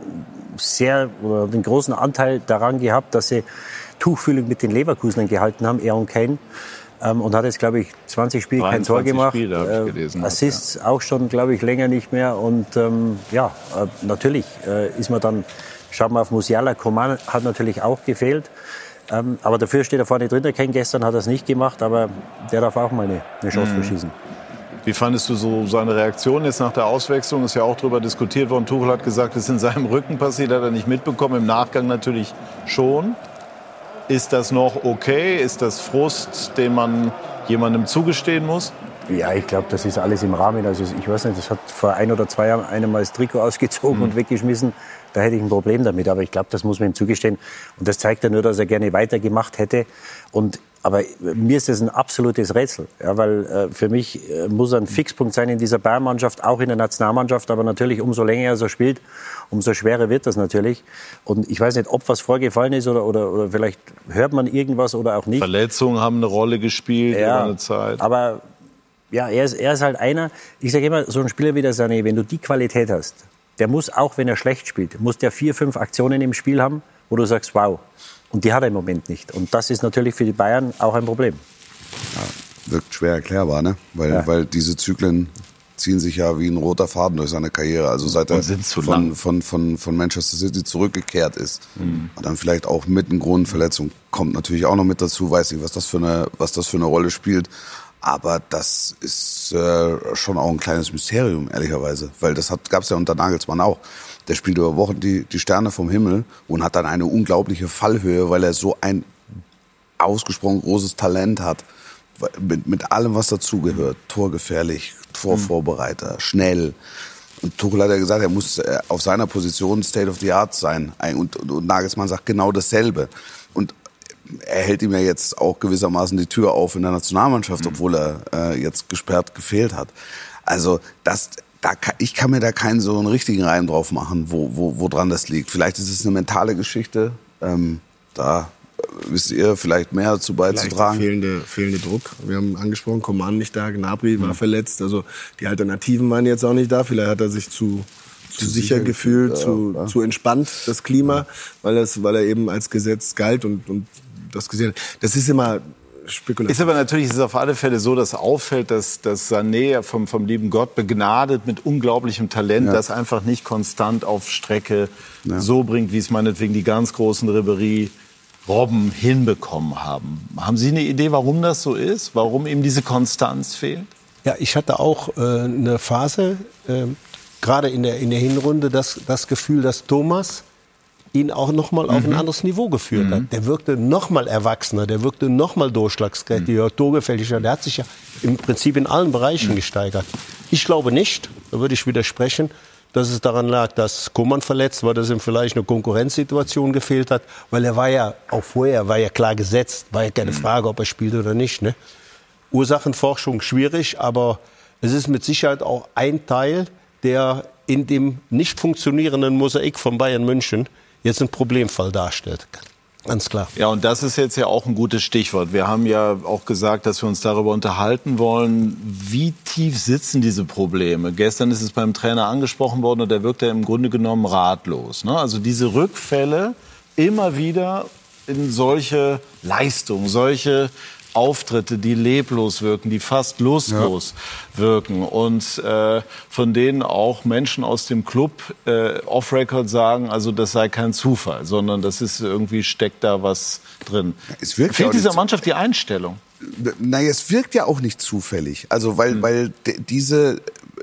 den großen Anteil daran gehabt, dass sie tuchfühlend mit den Leverkusenern gehalten haben, er und Kane. Und hat jetzt, glaube ich, 20 Spiele kein Tor gemacht. Assists auch schon, glaube ich, länger nicht mehr. Und natürlich ist man dann, schaut man auf Musiala, Coman hat natürlich auch gefehlt. Aber dafür steht er vorne drin. Der Kane gestern hat das nicht gemacht, aber der darf auch mal eine Chance verschießen. Wie fandest du so seine Reaktion jetzt nach der Auswechslung? Ist ja auch darüber diskutiert worden. Tuchel hat gesagt, es ist in seinem Rücken passiert, hat er nicht mitbekommen. Im Nachgang natürlich schon. Ist das noch okay? Ist das Frust, den man jemandem zugestehen muss? Ja, ich glaube, das ist alles im Rahmen. Also ich weiß nicht, das hat vor 1 oder 2 Jahren einer mal das Trikot ausgezogen und weggeschmissen. Da hätte ich ein Problem damit. Aber ich glaube, das muss man ihm zugestehen. Und das zeigt ja nur, dass er gerne weitergemacht hätte. Aber mir ist das ein absolutes Rätsel. Ja, weil für mich muss er ein Fixpunkt sein in dieser Bayern-Mannschaft, auch in der Nationalmannschaft. Aber natürlich, umso länger er so spielt, umso schwerer wird das natürlich. Und ich weiß nicht, ob was vorgefallen ist oder vielleicht hört man irgendwas oder auch nicht. Verletzungen haben eine Rolle gespielt über eine Zeit. Aber ja, er ist halt einer, ich sage immer, so ein Spieler wie der Sané, wenn du die Qualität hast, der muss, auch wenn er schlecht spielt, muss der 4, 5 Aktionen im Spiel haben, wo du sagst, wow. Und die hat er im Moment nicht. Und das ist natürlich für die Bayern auch ein Problem. Ja, wirkt schwer erklärbar, ne? Weil diese Zyklen ziehen sich ja wie ein roter Faden durch seine Karriere. Also seit er von Manchester City zurückgekehrt ist. Und dann vielleicht auch mit einer Grundverletzung kommt natürlich auch noch mit dazu. Weiß nicht, was das für eine Rolle spielt. Aber das ist schon auch ein kleines Mysterium, ehrlicherweise. Weil das gab's ja unter Nagelsmann auch. Der spielt über Wochen die Sterne vom Himmel und hat dann eine unglaubliche Fallhöhe, weil er so ein ausgesprochen großes Talent hat. Mit allem, was dazugehört. Torgefährlich, Torvorbereiter, schnell. Und Tuchel hat ja gesagt, er muss auf seiner Position State of the Art sein. Und Nagelsmann sagt genau dasselbe. Und er hält ihm ja jetzt auch gewissermaßen die Tür auf in der Nationalmannschaft, obwohl er jetzt gesperrt gefehlt hat. Also ich kann mir da keinen so einen richtigen Reim drauf machen, wo dran das liegt. Vielleicht ist es eine mentale Geschichte. Da wisst ihr vielleicht mehr dazu beizutragen. Fehlende Druck. Wir haben angesprochen, Coman nicht da, Gnabry war verletzt. Also die Alternativen waren jetzt auch nicht da. Vielleicht hat er sich zu sicher gefühlt, zu entspannt, das Klima, weil er eben als Gesetz galt und das gesehen hat. Das ist immer spekulativ. Ist aber natürlich, ist es auf alle Fälle so, dass auffällt, dass Sané vom lieben Gott begnadet mit unglaublichem Talent, das einfach nicht konstant auf Strecke so bringt, wie es meinetwegen die ganz großen Ribéry, Robben hinbekommen haben. Haben Sie eine Idee, warum das so ist? Warum ihm diese Konstanz fehlt? Ja, ich hatte auch eine Phase, gerade in der Hinrunde, das Gefühl, dass Thomas ihn auch noch mal auf ein anderes Niveau geführt hat. Der wirkte noch mal erwachsener, der wirkte noch mal durchschlagskräftiger, torgefälliger. Der hat sich ja im Prinzip in allen Bereichen gesteigert. Ich glaube nicht, da würde ich widersprechen, dass es daran lag, dass Coman verletzt war, dass ihm vielleicht eine Konkurrenzsituation gefehlt hat, weil er war ja auch vorher klar gesetzt, war ja keine Frage, ob er spielt oder nicht. Ne? Ursachenforschung schwierig, aber es ist mit Sicherheit auch ein Teil, der in dem nicht funktionierenden Mosaik von Bayern München jetzt ein Problemfall darstellt. Ganz klar. Ja, und das ist jetzt ja auch ein gutes Stichwort. Wir haben ja auch gesagt, dass wir uns darüber unterhalten wollen, wie tief sitzen diese Probleme. Gestern ist es beim Trainer angesprochen worden und der wirkt ja im Grunde genommen ratlos. Ne? Also diese Rückfälle immer wieder in solche Leistungen, solche Auftritte, die leblos wirken, die fast lustlos wirken und von denen auch Menschen aus dem Club off-record sagen, also das sei kein Zufall, sondern das ist irgendwie, steckt da was drin. Fehlt dieser Mannschaft die Einstellung? Naja, es wirkt ja auch nicht zufällig. Also weil diese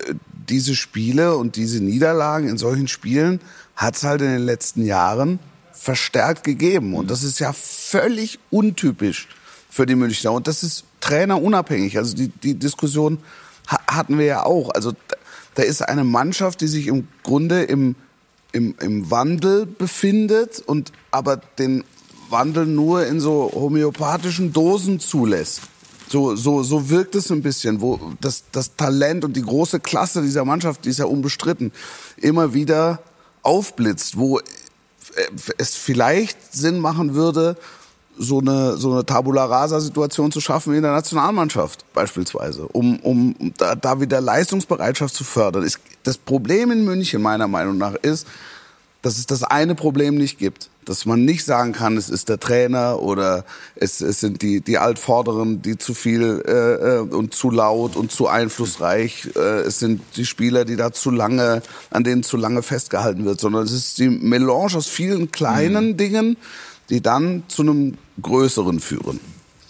Spiele und diese Niederlagen in solchen Spielen hat es halt in den letzten Jahren verstärkt gegeben. Und das ist ja völlig untypisch für die Münchner. Und das ist trainerunabhängig. Also die Diskussion hatten wir ja auch. Also da ist eine Mannschaft, die sich im Grunde im Wandel befindet und aber den Wandel nur in so homöopathischen Dosen zulässt. So wirkt es ein bisschen, wo das Talent und die große Klasse dieser Mannschaft, die ist ja unbestritten, immer wieder aufblitzt, wo es vielleicht Sinn machen würde, so eine Tabula-Rasa-Situation zu schaffen wie in der Nationalmannschaft beispielsweise, um da wieder Leistungsbereitschaft zu fördern. Das Problem in München meiner Meinung nach ist, dass es das eine Problem nicht gibt. Dass man nicht sagen kann, es ist der Trainer oder es sind die Altvorderen, die zu viel und zu laut und zu einflussreich, es sind die Spieler, die da an denen zu lange festgehalten wird, sondern es ist die Melange aus vielen kleinen Dingen, die dann zu einem Größeren führen.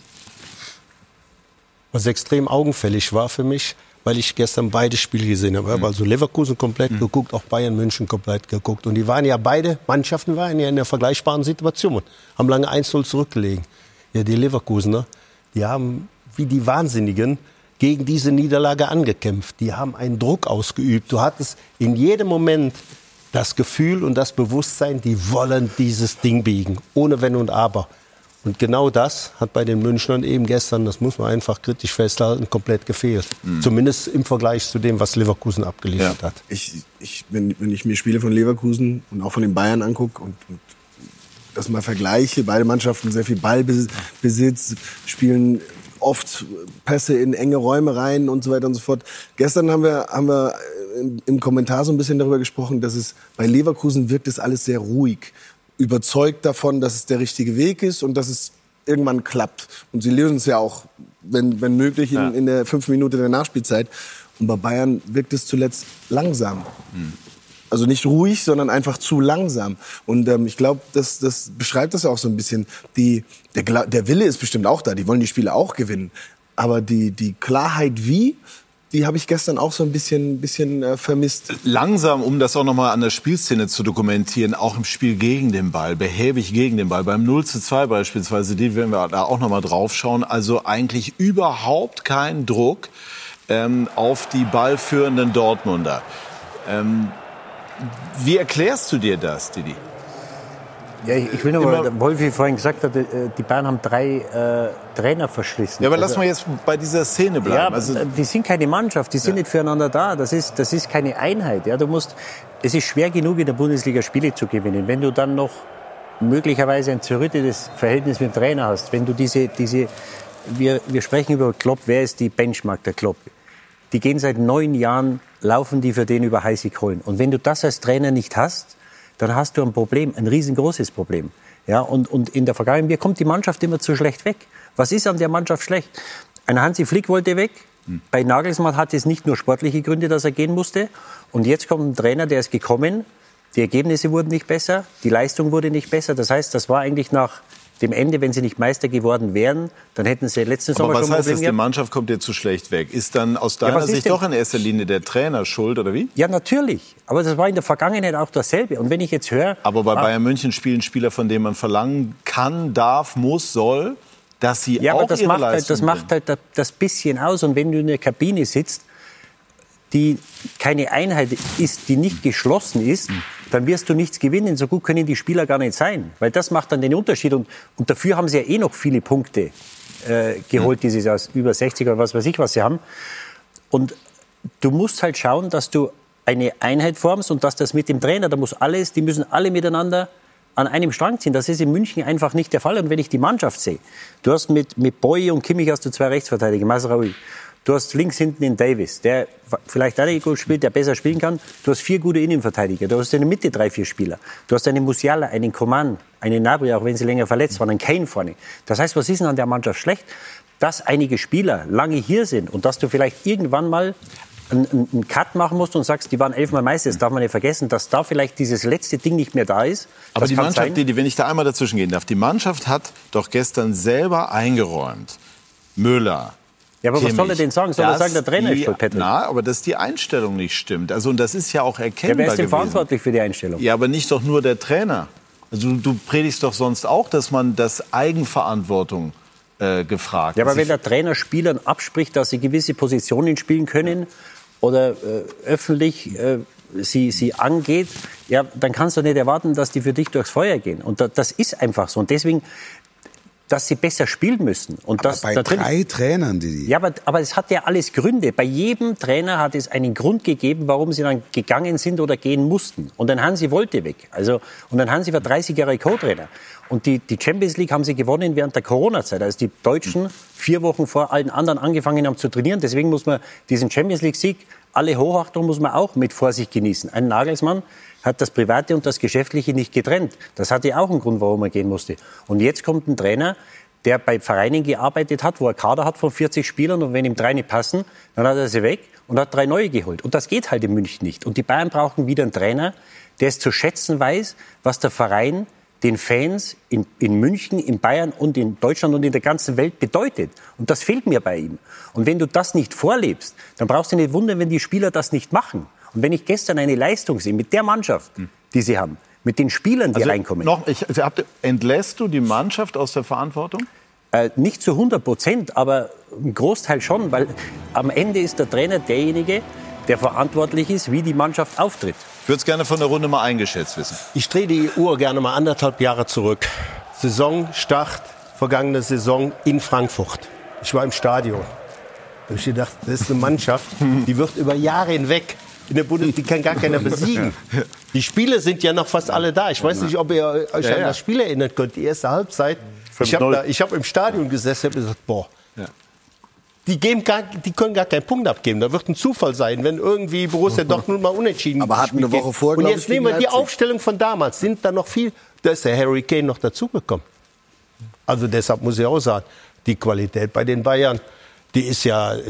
Was extrem augenfällig war für mich, weil ich gestern beide Spiele gesehen habe. Ich habe also Leverkusen komplett geguckt, auch Bayern München komplett geguckt. Und beide Mannschaften waren ja in einer vergleichbaren Situation. Haben lange 1-0 zurückgelegen. Ja, die Leverkusener, die haben wie die Wahnsinnigen gegen diese Niederlage angekämpft. Die haben einen Druck ausgeübt. Du hattest in jedem Moment das Gefühl und das Bewusstsein, die wollen dieses Ding biegen, ohne Wenn und Aber. Und genau das hat bei den Münchnern eben gestern, das muss man einfach kritisch festhalten, komplett gefehlt. Zumindest im Vergleich zu dem, was Leverkusen abgeliefert hat. Wenn ich mir Spiele von Leverkusen und auch von den Bayern angucke und das mal vergleiche, beide Mannschaften sehr viel Ballbesitz, spielen oft Pässe in enge Räume rein und so weiter und so fort. Gestern haben wir im Kommentar so ein bisschen darüber gesprochen, dass es bei Leverkusen wirkt es alles sehr ruhig, überzeugt davon, dass es der richtige Weg ist und dass es irgendwann klappt. Und sie lösen es ja auch, wenn möglich, in der 5 Minuten der Nachspielzeit. Und bei Bayern wirkt es zuletzt langsam. Also nicht ruhig, sondern einfach zu langsam. Und ich glaube, das beschreibt das auch so ein bisschen. Der Wille ist bestimmt auch da, die wollen die Spiele auch gewinnen. Aber die Klarheit wie, die habe ich gestern auch so ein bisschen vermisst. Langsam, um das auch nochmal an der Spielszene zu dokumentieren, auch im Spiel gegen den Ball, behäbig gegen den Ball. Beim 0:2 beispielsweise, die werden wir da auch nochmal drauf schauen. Also eigentlich überhaupt kein Druck auf die ballführenden Dortmunder. Wie erklärst du dir das, Didi? Ja, ich will nur, weil Wolfi vorhin gesagt hat, die Bayern haben 3 Trainer verschlissen. Ja, aber lass mal jetzt bei dieser Szene bleiben. Ja, also, die sind keine Mannschaft, die sind nicht füreinander da. Das ist keine Einheit. Ja, es ist schwer genug, in der Bundesliga Spiele zu gewinnen. Wenn du dann noch möglicherweise ein zerrüttetes Verhältnis mit dem Trainer hast, wenn du wir sprechen über Klopp, wer ist die Benchmark der Klopp? Die gehen seit 9 Jahren, laufen die für den über heiße Kohlen. Und wenn du das als Trainer nicht hast, dann hast du ein Problem, ein riesengroßes Problem. Ja, und in der Vergangenheit, mir kommt die Mannschaft immer zu schlecht weg. Was ist an der Mannschaft schlecht? Ein Hansi Flick wollte weg. Bei Nagelsmann hatte es nicht nur sportliche Gründe, dass er gehen musste. Und jetzt kommt ein Trainer, der ist gekommen. Die Ergebnisse wurden nicht besser, die Leistung wurde nicht besser. Das heißt, das war eigentlich nach dem Ende, wenn sie nicht Meister geworden wären, dann hätten sie letzten Sommer schon ein Problem gehabt. Aber was heißt das, die Mannschaft kommt dir zu schlecht weg? Ist dann aus deiner Sicht doch in erster Linie der Trainer schuld, oder wie? Ja, natürlich. Aber das war in der Vergangenheit auch dasselbe. Und wenn ich jetzt höre... Aber bei Bayern München spielen Spieler, von denen man verlangen kann, darf, muss, soll, dass sie auch ihre Leistung bringen. Das macht halt das bisschen aus. Und wenn du in der Kabine sitzt, die keine Einheit ist, die nicht geschlossen ist, dann wirst du nichts gewinnen. So gut können die Spieler gar nicht sein. Weil das macht dann den Unterschied. Und dafür haben sie ja noch viele Punkte geholt, diese aus über 60 oder was weiß ich, was sie haben. Und du musst halt schauen, dass du eine Einheit formst und dass das mit dem Trainer, die müssen alle miteinander an einem Strang ziehen. Das ist in München einfach nicht der Fall. Und wenn ich die Mannschaft sehe, du hast mit Boye und Kimmich hast du 2 Rechtsverteidiger, Mazraoui. Du hast links hinten den Davis, der vielleicht auch nicht gut spielt, der besser spielen kann. Du hast 4 gute Innenverteidiger. Du hast in der Mitte 3, 4 Spieler. Du hast einen Musiala, einen Coman, einen Gnabry, auch wenn sie länger verletzt waren, einen Kane vorne. Das heißt, was ist denn an der Mannschaft schlecht? Dass einige Spieler lange hier sind und dass du vielleicht irgendwann mal einen Cut machen musst und sagst, die waren 11-mal Meister, das darf man nicht vergessen, dass da vielleicht dieses letzte Ding nicht mehr da ist. Aber die Mannschaft, wenn ich da einmal dazwischen gehen darf, die Mannschaft hat doch gestern selber eingeräumt. Müller. Ja, aber Kimmich, was soll er denn sagen? Soll er sagen, der Trainer ist schuld, Patrick? Na, aber dass die Einstellung nicht stimmt. Also, und das ist ja auch erkennbar. Ja, wer ist denn verantwortlich für die Einstellung? Ja, aber nicht doch nur der Trainer. Also, du predigst doch sonst auch, dass man das Eigenverantwortung gefragt. Ja, aber wenn der Trainer Spielern abspricht, dass sie gewisse Positionen spielen können oder öffentlich sie angeht, ja, dann kannst du nicht erwarten, dass die für dich durchs Feuer gehen. Und das ist einfach so. Und deswegen, dass sie besser spielen müssen. Und aber das, bei 3 Trainern, die... Ja, aber es hat ja alles Gründe. Bei jedem Trainer hat es einen Grund gegeben, warum sie dann gegangen sind oder gehen mussten. Und ein Hansi wollte weg. Und ein Hansi war 30 Jahre Co-Trainer. Und die Champions League haben sie gewonnen während der Corona-Zeit, als die Deutschen 4 Wochen vor allen anderen angefangen haben zu trainieren. Deswegen muss man diesen Champions League-Sieg, alle Hochachtung muss man auch mit Vorsicht genießen. Ein Nagelsmann hat das Private und das Geschäftliche nicht getrennt. Das hatte auch einen Grund, warum er gehen musste. Und jetzt kommt ein Trainer, der bei Vereinen gearbeitet hat, wo er Kader hat von 40 Spielern und wenn ihm 3 nicht passen, dann hat er sie weg und hat 3 neue geholt. Und das geht halt in München nicht. Und die Bayern brauchen wieder einen Trainer, der es zu schätzen weiß, was der Verein den Fans in München, in Bayern und in Deutschland und in der ganzen Welt bedeutet. Und das fehlt mir bei ihm. Und wenn du das nicht vorlebst, dann brauchst du nicht wundern, wenn die Spieler das nicht machen. Und wenn ich gestern eine Leistung sehe mit der Mannschaft, die sie haben, mit den Spielern, die reinkommen. Entlässt du die Mannschaft aus der Verantwortung? Nicht zu 100%, aber ein Großteil schon, weil am Ende ist der Trainer derjenige, der verantwortlich ist, wie die Mannschaft auftritt. Ich würde es gerne von der Runde mal eingeschätzt wissen. Ich drehe die Uhr gerne mal 1,5 Jahre zurück. Saisonstart, vergangene Saison in Frankfurt. Ich war im Stadion. Da habe ich gedacht, das ist eine Mannschaft, die wird über Jahre hinweg in der Bundesliga, die kann gar keiner besiegen. Die Spiele sind ja noch fast alle da. Ich weiß nicht, ob ihr euch an das Spiel erinnern könnt. Die erste Halbzeit. Ich hab im Stadion gesessen und gesagt, boah, die können gar keinen Punkt abgeben. Da wird ein Zufall sein, wenn irgendwie Borussia Dortmund mal unentschieden aber hatten eine Woche vor, und jetzt nehmen wir die Aufstellung von damals. Sind da noch viel, da ist der Harry Kane noch dazugekommen. Also deshalb muss ich auch sagen, die Qualität bei den Bayern, die ist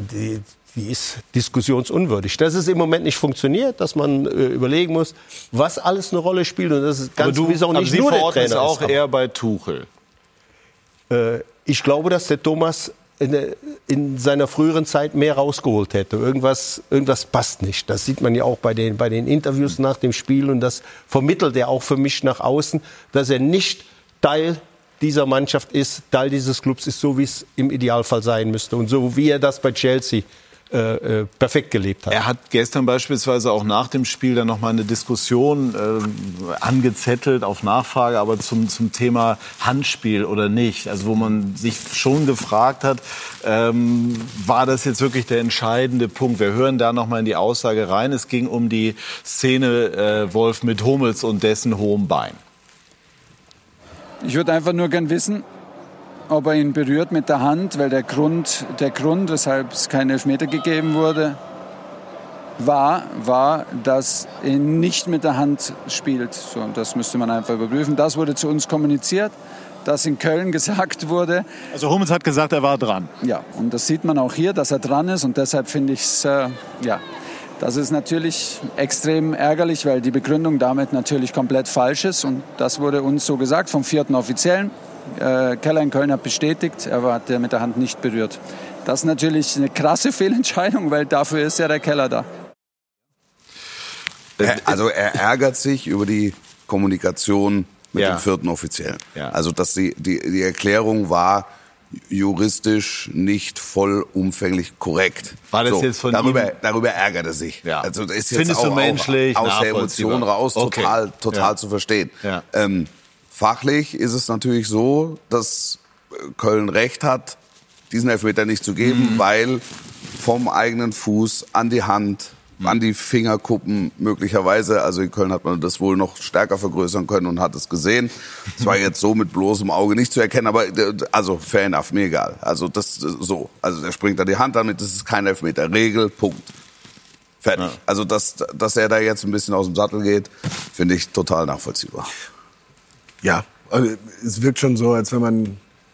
diskussionsunwürdig. Dass es im Moment nicht funktioniert, dass man überlegen muss, was alles eine Rolle spielt. Und das ist ganz sowieso nicht nur der Trainer. Auch eher bei Tuchel. Ich glaube, dass der Thomas in seiner früheren Zeit mehr rausgeholt hätte. Irgendwas passt nicht. Das sieht man ja auch bei den Interviews nach dem Spiel. Und das vermittelt er auch für mich nach außen, dass er nicht Teil dieser Mannschaft ist, Teil dieses Clubs ist, so wie es im Idealfall sein müsste. Und so wie er das bei Chelsea perfekt gelebt hat. Er hat gestern beispielsweise auch nach dem Spiel dann noch mal eine Diskussion angezettelt auf Nachfrage, aber zum Thema Handspiel oder nicht. Also wo man sich schon gefragt hat, war das jetzt wirklich der entscheidende Punkt? Wir hören da noch mal in die Aussage rein. Es ging um die Szene Wolf mit Hummels und dessen hohem Bein. Ich würde einfach nur gern wissen, ob er ihn berührt mit der Hand, weil der Grund, weshalb es keinen Elfmeter gegeben wurde, war, dass er nicht mit der Hand spielt. So, und das müsste man einfach überprüfen. Das wurde zu uns kommuniziert, dass in Köln gesagt wurde. Also Hummels hat gesagt, er war dran. Ja, und das sieht man auch hier, dass er dran ist. Und deshalb finde ich es, das ist natürlich extrem ärgerlich, weil die Begründung damit natürlich komplett falsch ist. Und das wurde uns so gesagt vom 4. Offiziellen. Keller in Köln hat bestätigt, er hat mit der Hand nicht berührt. Das ist natürlich eine krasse Fehlentscheidung, weil dafür ist ja der Keller da. Also er ärgert sich über die Kommunikation mit dem 4. Offiziellen. Ja. Also dass die Erklärung war juristisch nicht vollumfänglich korrekt. War das jetzt von darüber ärgert er sich. Ja. Also das ist Findest jetzt du menschlich, aus der Emotion raus total ja. zu verstehen. Ja. Fachlich ist es natürlich so, dass Köln recht hat, diesen Elfmeter nicht zu geben, weil vom eigenen Fuß an die Hand, an die Fingerkuppen möglicherweise, also in Köln hat man das wohl noch stärker vergrößern können und hat es gesehen. Es war jetzt so mit bloßem Auge nicht zu erkennen, aber also fair enough, mir egal. Also das so, also der springt da die Hand damit, das ist kein Elfmeter, Regel, Punkt. Fertig. Ja. Also dass er da jetzt ein bisschen aus dem Sattel geht, finde ich total nachvollziehbar. Ja, also es wirkt schon so, als wenn man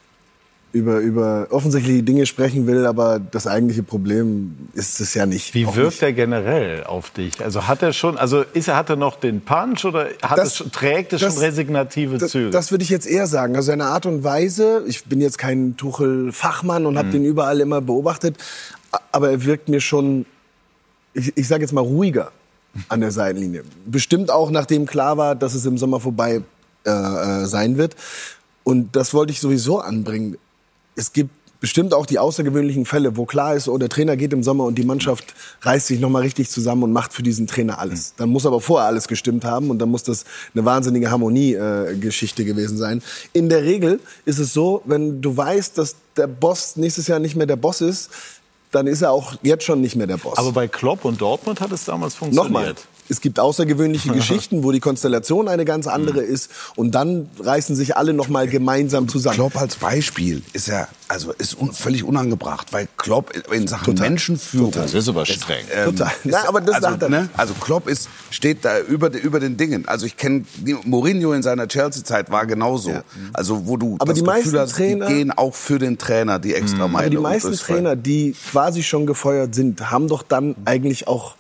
über offensichtliche Dinge sprechen will, aber das eigentliche Problem ist es ja nicht. Wie wirkt er generell auf dich? Also hat er schon, hat er noch den Punch oder trägt es schon resignative Züge? Das würde ich jetzt eher sagen. Also seine Art und Weise, ich bin jetzt kein Tuchel-Fachmann und habe den überall immer beobachtet, aber er wirkt mir schon, ich sage jetzt mal, ruhiger an der Seitenlinie. Bestimmt auch, nachdem klar war, dass es im Sommer vorbei sein wird. Und das wollte ich sowieso anbringen. Es gibt bestimmt auch die außergewöhnlichen Fälle, wo klar ist, der Trainer geht im Sommer und die Mannschaft reißt sich nochmal richtig zusammen und macht für diesen Trainer alles. Dann muss aber vorher alles gestimmt haben und dann muss das eine wahnsinnige Harmonie-Geschichte gewesen sein. In der Regel ist es so, wenn du weißt, dass der Boss nächstes Jahr nicht mehr der Boss ist, dann ist er auch jetzt schon nicht mehr der Boss. Aber bei Klopp und Dortmund hat es damals funktioniert. Nochmal. Es gibt außergewöhnliche Geschichten, wo die Konstellation eine ganz andere ist. Und dann reißen sich alle noch mal gemeinsam zusammen. Klopp als Beispiel ist völlig unangebracht, weil Klopp in Sachen Menschenführung... Das ist aber streng. Aber das sagt er. Ne? Also Klopp steht da über den Dingen. Also ich kenne Mourinho in seiner Chelsea-Zeit war genauso. Ja. Also wo du aber das Gefühl hast, Trainer, die gehen auch für den Trainer die extra Meile. Aber die meisten Trainer, die quasi schon gefeuert sind, haben doch dann eigentlich auch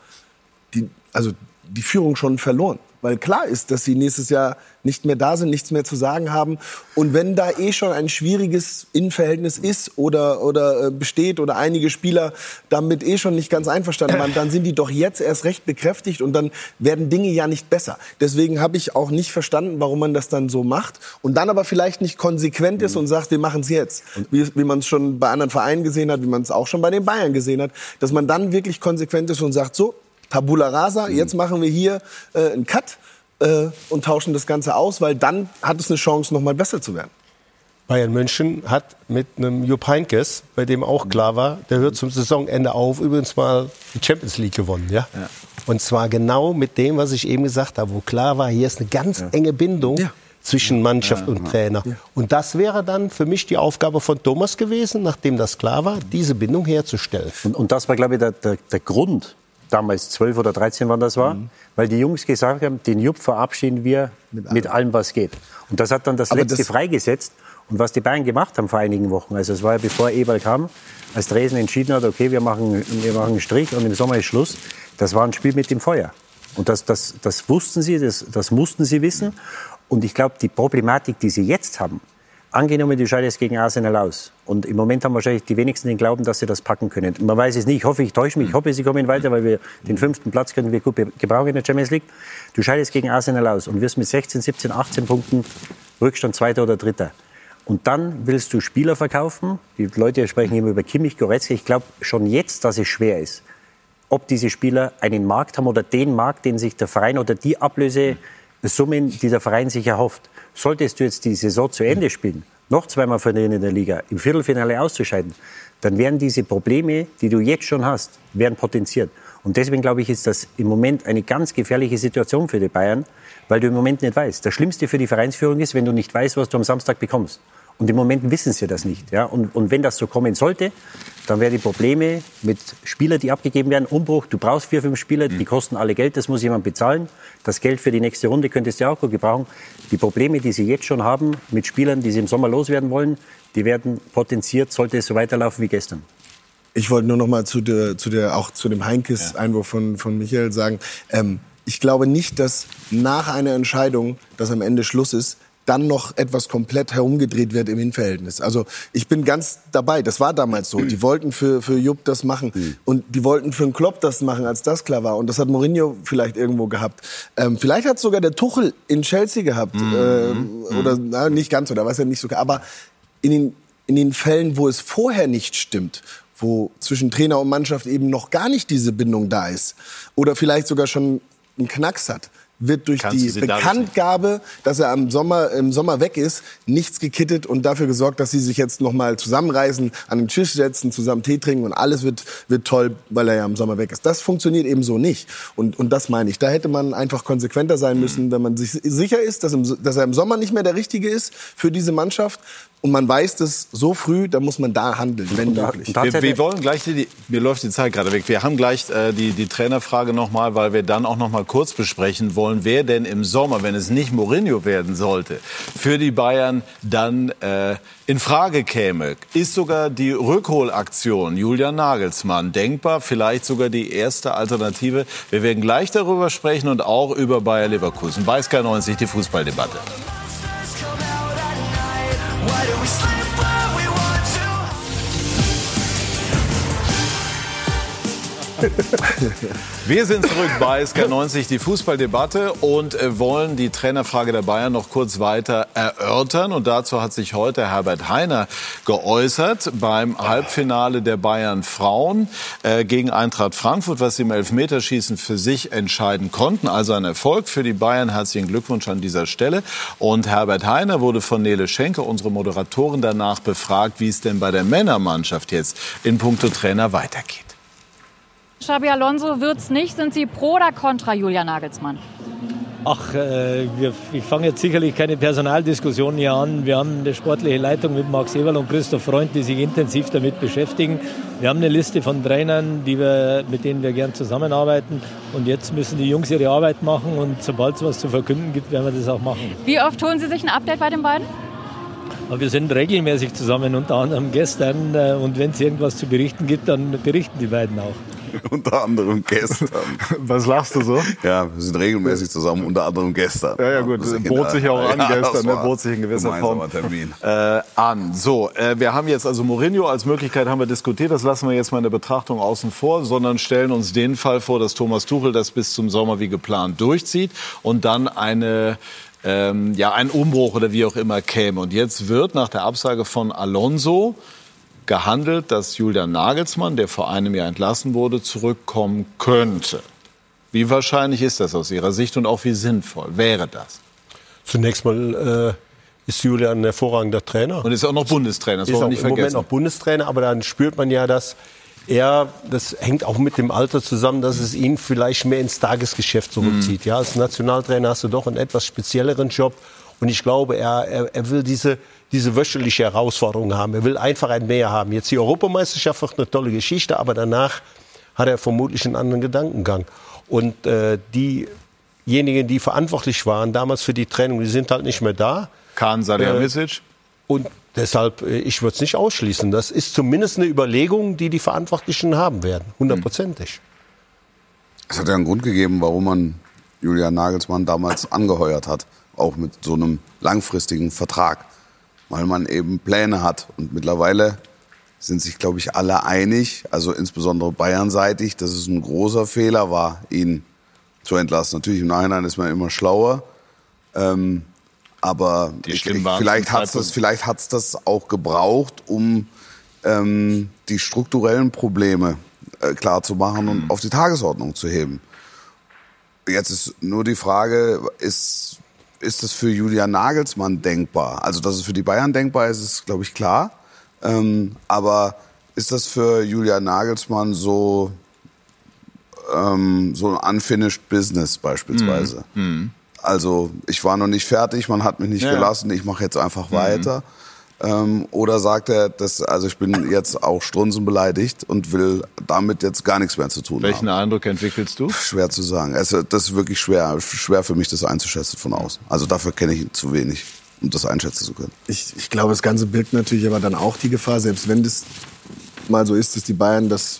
die Führung schon verloren. Weil klar ist, dass sie nächstes Jahr nicht mehr da sind, nichts mehr zu sagen haben. Und wenn da schon ein schwieriges Innenverhältnis ist oder besteht oder einige Spieler damit schon nicht ganz einverstanden waren, dann sind die doch jetzt erst recht bekräftigt und dann werden Dinge ja nicht besser. Deswegen habe ich auch nicht verstanden, warum man das dann so macht und dann aber vielleicht nicht konsequent ist und sagt, wir machen es jetzt. Wie man es schon bei anderen Vereinen gesehen hat, wie man es auch schon bei den Bayern gesehen hat, dass man dann wirklich konsequent ist und sagt, so, Tabula rasa, jetzt machen wir hier einen Cut und tauschen das Ganze aus, weil dann hat es eine Chance, noch mal besser zu werden. Bayern München hat mit einem Jupp Heynckes, bei dem auch klar war, der hört zum Saisonende auf, übrigens mal die Champions League gewonnen. Ja? Und zwar genau mit dem, was ich eben gesagt habe, wo klar war, hier ist eine ganz enge Bindung zwischen Mannschaft und Trainer. Ja. Und das wäre dann für mich die Aufgabe von Thomas gewesen, nachdem das klar war, diese Bindung herzustellen. Und das war, glaube ich, der Grund, damals 12 oder 13 wann das war, weil die Jungs gesagt haben, den Jupp verabschieden wir mit allem, was geht. Und das hat dann das Letzte freigesetzt. Und was die Bayern gemacht haben vor einigen Wochen, also es war ja bevor Eberl kam, als Dresden entschieden hat, okay, wir machen einen Strich und im Sommer ist Schluss, das war ein Spiel mit dem Feuer. Und das wussten sie, das mussten sie wissen. Und ich glaube, die Problematik, die sie jetzt haben, angenommen, du scheidest gegen Arsenal aus. Und im Moment haben wahrscheinlich die wenigsten den Glauben, dass sie das packen können. Man weiß es nicht. Ich hoffe, ich täusche mich. Ich hoffe, sie kommen weiter, weil wir den 5. Platz können wir gut gebrauchen in der Champions League. Du scheidest gegen Arsenal aus und wirst mit 16, 17, 18 Punkten Rückstand 2. oder 3. Und dann willst du Spieler verkaufen. Die Leute sprechen immer über Kimmich, Goretzka. Ich glaube schon jetzt, dass es schwer ist, ob diese Spieler einen Markt haben oder den Markt, den sich der Verein oder die Ablösesummen, die der Verein sich erhofft. Solltest du jetzt die Saison zu Ende spielen, noch 2-mal verlieren in der Liga, im Viertelfinale auszuscheiden, dann werden diese Probleme, die du jetzt schon hast, werden potenziert. Und deswegen glaube ich, ist das im Moment eine ganz gefährliche Situation für die Bayern, weil du im Moment nicht weißt. Das Schlimmste für die Vereinsführung ist, wenn du nicht weißt, was du am Samstag bekommst. Und im Moment wissen sie das nicht. Ja? Und wenn das so kommen sollte, dann werden die Probleme mit Spielern, die abgegeben werden, Umbruch. Du brauchst 4, 5 Spieler, die kosten alle Geld, das muss jemand bezahlen. Das Geld für die nächste Runde könntest du auch gut gebrauchen. Die Probleme, die sie jetzt schon haben mit Spielern, die sie im Sommer loswerden wollen, die werden potenziert, sollte es so weiterlaufen wie gestern. Ich wollte nur noch mal zu dem Heinkes-Einwurf von Michael sagen, ich glaube nicht, dass nach einer Entscheidung, dass am Ende Schluss ist, dann noch etwas komplett herumgedreht wird im Innenverhältnis. Also ich bin ganz dabei, das war damals so. Die wollten für Jupp das machen und die wollten für den Klopp das machen, als das klar war. Und das hat Mourinho vielleicht irgendwo gehabt. Vielleicht hat sogar der Tuchel in Chelsea gehabt. Oder nicht ganz, oder weiß ja nicht sogar. Aber in den Fällen, wo es vorher nicht stimmt, wo zwischen Trainer und Mannschaft eben noch gar nicht diese Bindung da ist oder vielleicht sogar schon einen Knacks hat, wird durch die Bekanntgabe, dass er im Sommer weg ist, nichts gekittet und dafür gesorgt, dass sie sich jetzt noch mal zusammenreißen, an den Tisch setzen, zusammen Tee trinken und alles wird toll, weil er ja im Sommer weg ist. Das funktioniert eben so nicht. Und das meine ich. Da hätte man einfach konsequenter sein müssen, wenn man sich sicher ist, dass er im Sommer nicht mehr der Richtige ist für diese Mannschaft. Und man weiß das so früh, da muss man da handeln, wenn möglich. Wir wollen gleich, mir läuft die Zeit gerade weg, wir haben gleich die Trainerfrage nochmal, weil wir dann auch nochmal kurz besprechen wollen, wer denn im Sommer, wenn es nicht Mourinho werden sollte, für die Bayern dann in Frage käme. Ist sogar die Rückholaktion Julian Nagelsmann denkbar, vielleicht sogar die erste Alternative. Wir werden gleich darüber sprechen und auch über Bayer Leverkusen. Bei Sky 90 die Fußballdebatte. Wir sind zurück bei SK90, die Fußballdebatte, und wollen die Trainerfrage der Bayern noch kurz weiter erörtern. Und dazu hat sich heute Herbert Hainer geäußert beim Halbfinale der Bayern Frauen gegen Eintracht Frankfurt, was sie im Elfmeterschießen für sich entscheiden konnten. Also ein Erfolg für die Bayern. Herzlichen Glückwunsch an dieser Stelle. Und Herbert Hainer wurde von Nele Schenker, unsere Moderatorin, danach befragt, wie es denn bei der Männermannschaft jetzt in puncto Trainer weitergeht. Xabi Alonso wird's nicht. Sind Sie pro oder contra Julian Nagelsmann? Ach, ich fange jetzt sicherlich keine Personaldiskussion hier an. Wir haben eine sportliche Leitung mit Max Eberl und Christoph Freund, die sich intensiv damit beschäftigen. Wir haben eine Liste von Trainern, mit denen wir gern zusammenarbeiten. Und jetzt müssen die Jungs ihre Arbeit machen. Und sobald es was zu verkünden gibt, werden wir das auch machen. Wie oft holen Sie sich ein Update bei den beiden? Aber wir sind regelmäßig zusammen, unter anderem gestern. Und wenn es irgendwas zu berichten gibt, dann berichten die beiden auch. Unter anderem gestern. Was lachst du so? Ja, wir sind regelmäßig zusammen, unter anderem gestern. Ja, gut, bot sich auch an gestern, bot sich in gewisser Form an. So, wir haben jetzt also Mourinho als Möglichkeit haben wir diskutiert, das lassen wir jetzt mal in der Betrachtung außen vor, sondern stellen uns den Fall vor, dass Thomas Tuchel das bis zum Sommer wie geplant durchzieht und dann ein Umbruch oder wie auch immer käme. Und jetzt wird nach der Absage von Alonso gehandelt, dass Julian Nagelsmann, der vor einem Jahr entlassen wurde, zurückkommen könnte. Wie wahrscheinlich ist das aus Ihrer Sicht und auch wie sinnvoll wäre das? Zunächst mal ist Julian ein hervorragender Trainer. Und ist auch noch Bundestrainer, das wollen wir nicht vergessen. Im Moment noch Bundestrainer, aber dann spürt man ja, dass das hängt auch mit dem Alter zusammen, dass es ihn vielleicht mehr ins Tagesgeschäft zurückzieht. Ja, als Nationaltrainer hast du doch einen etwas spezielleren Job. Und ich glaube, er will diese wöchentliche Herausforderung haben. Er will einfach ein Mehr haben. Jetzt die Europameisterschaft wird eine tolle Geschichte, aber danach hat er vermutlich einen anderen Gedankengang. Und diejenigen, die verantwortlich waren damals für die Trennung, die sind halt nicht mehr da. Kaan Salihamidzic. Und deshalb, ich würde es nicht ausschließen. Das ist zumindest eine Überlegung, die Verantwortlichen haben werden. 100%. Es hat ja einen Grund gegeben, warum man Julian Nagelsmann damals angeheuert hat. Auch mit so einem langfristigen Vertrag. weil man eben Pläne hat. Und mittlerweile sind sich, glaube ich, alle einig, also insbesondere bayernseitig, dass es ein großer Fehler war, ihn zu entlassen. Natürlich im Nachhinein ist man immer schlauer, aber vielleicht hat's das auch gebraucht, um die strukturellen Probleme klar zu machen und auf die Tagesordnung zu heben. Jetzt ist nur die Frage, ist das für Julian Nagelsmann denkbar? Also, dass es für die Bayern denkbar ist, ist, glaube ich, klar. Aber ist das für Julian Nagelsmann so ein unfinished business beispielsweise? Also, ich war noch nicht fertig, man hat mich nicht gelassen, ich mache jetzt einfach weiter. Oder sagt er, ich bin jetzt auch strunzenbeleidigt und will damit jetzt gar nichts mehr zu tun haben. Welchen Eindruck entwickelst du? Schwer zu sagen. Also, das ist wirklich schwer für mich, das einzuschätzen von außen. Also dafür kenne ich ihn zu wenig, um das einschätzen zu können. Ich glaube, das Ganze birgt natürlich aber dann auch die Gefahr, selbst wenn das mal so ist, dass die Bayern das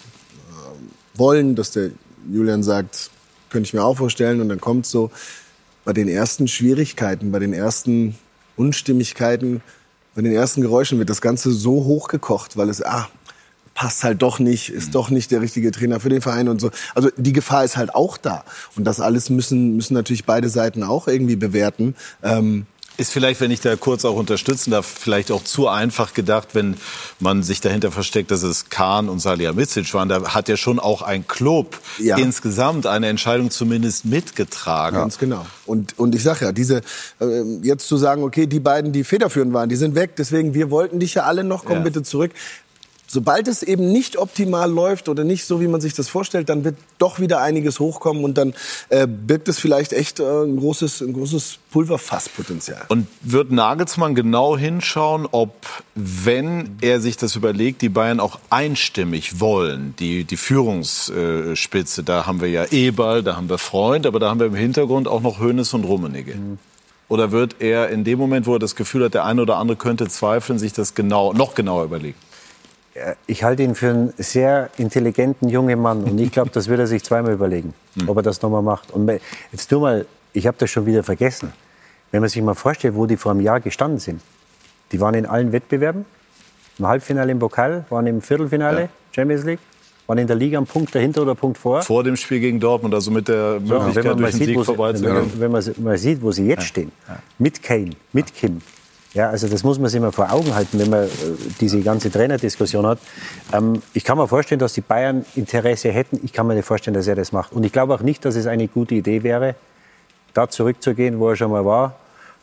wollen, dass der Julian sagt, könnte ich mir auch vorstellen, und dann kommt so bei den ersten Schwierigkeiten, bei den ersten Unstimmigkeiten, bei den ersten Geräuschen wird das Ganze so hochgekocht, weil es passt halt doch nicht, ist doch nicht der richtige Trainer für den Verein und so. Also die Gefahr ist halt auch da. Und das alles müssen natürlich beide Seiten auch irgendwie bewerten. Ist vielleicht, wenn ich da kurz auch unterstützen darf, vielleicht auch zu einfach gedacht, wenn man sich dahinter versteckt, dass es Kahn und Salihamidzic waren. Da hat ja schon auch ein Club insgesamt eine Entscheidung zumindest mitgetragen. Ganz genau. Und ich sage ja, jetzt zu sagen, okay, die beiden, die federführend waren, die sind weg, deswegen, wir wollten dich ja alle noch, komm bitte zurück. Sobald es eben nicht optimal läuft oder nicht so, wie man sich das vorstellt, dann wird doch wieder einiges hochkommen und dann birgt es vielleicht echt ein großes Pulverfasspotenzial. Und wird Nagelsmann genau hinschauen, ob, wenn er sich das überlegt, die Bayern auch einstimmig wollen, die Führungsspitze, da haben wir ja Eberl, da haben wir Freund, aber da haben wir im Hintergrund auch noch Hoeneß und Rummenigge. Oder wird er in dem Moment, wo er das Gefühl hat, der eine oder andere könnte zweifeln, sich das noch genauer überlegen? Ich halte ihn für einen sehr intelligenten jungen Mann und ich glaube, das wird er sich zweimal überlegen, ob er das nochmal macht. Und jetzt tu mal, ich habe das schon wieder vergessen, wenn man sich mal vorstellt, wo die vor einem Jahr gestanden sind. Die waren in allen Wettbewerben, im Halbfinale im Pokal, waren im Viertelfinale, Champions League, waren in der Liga am Punkt dahinter oder Punkt vor. Vor dem Spiel gegen Dortmund, also mit der Möglichkeit, durch den Sieg vorbeizugehen. Wenn man sieht, wo sie jetzt stehen, mit Kane, mit Kim. Ja, also das muss man sich mal vor Augen halten, wenn man diese ganze Trainerdiskussion hat. Ich kann mir vorstellen, dass die Bayern Interesse hätten. Ich kann mir nicht vorstellen, dass er das macht. Und ich glaube auch nicht, dass es eine gute Idee wäre, da zurückzugehen, wo er schon mal war.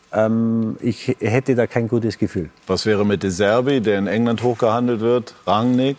Ich hätte da kein gutes Gefühl. Was wäre mit De Zerbi, der in England hochgehandelt wird? Rangnick?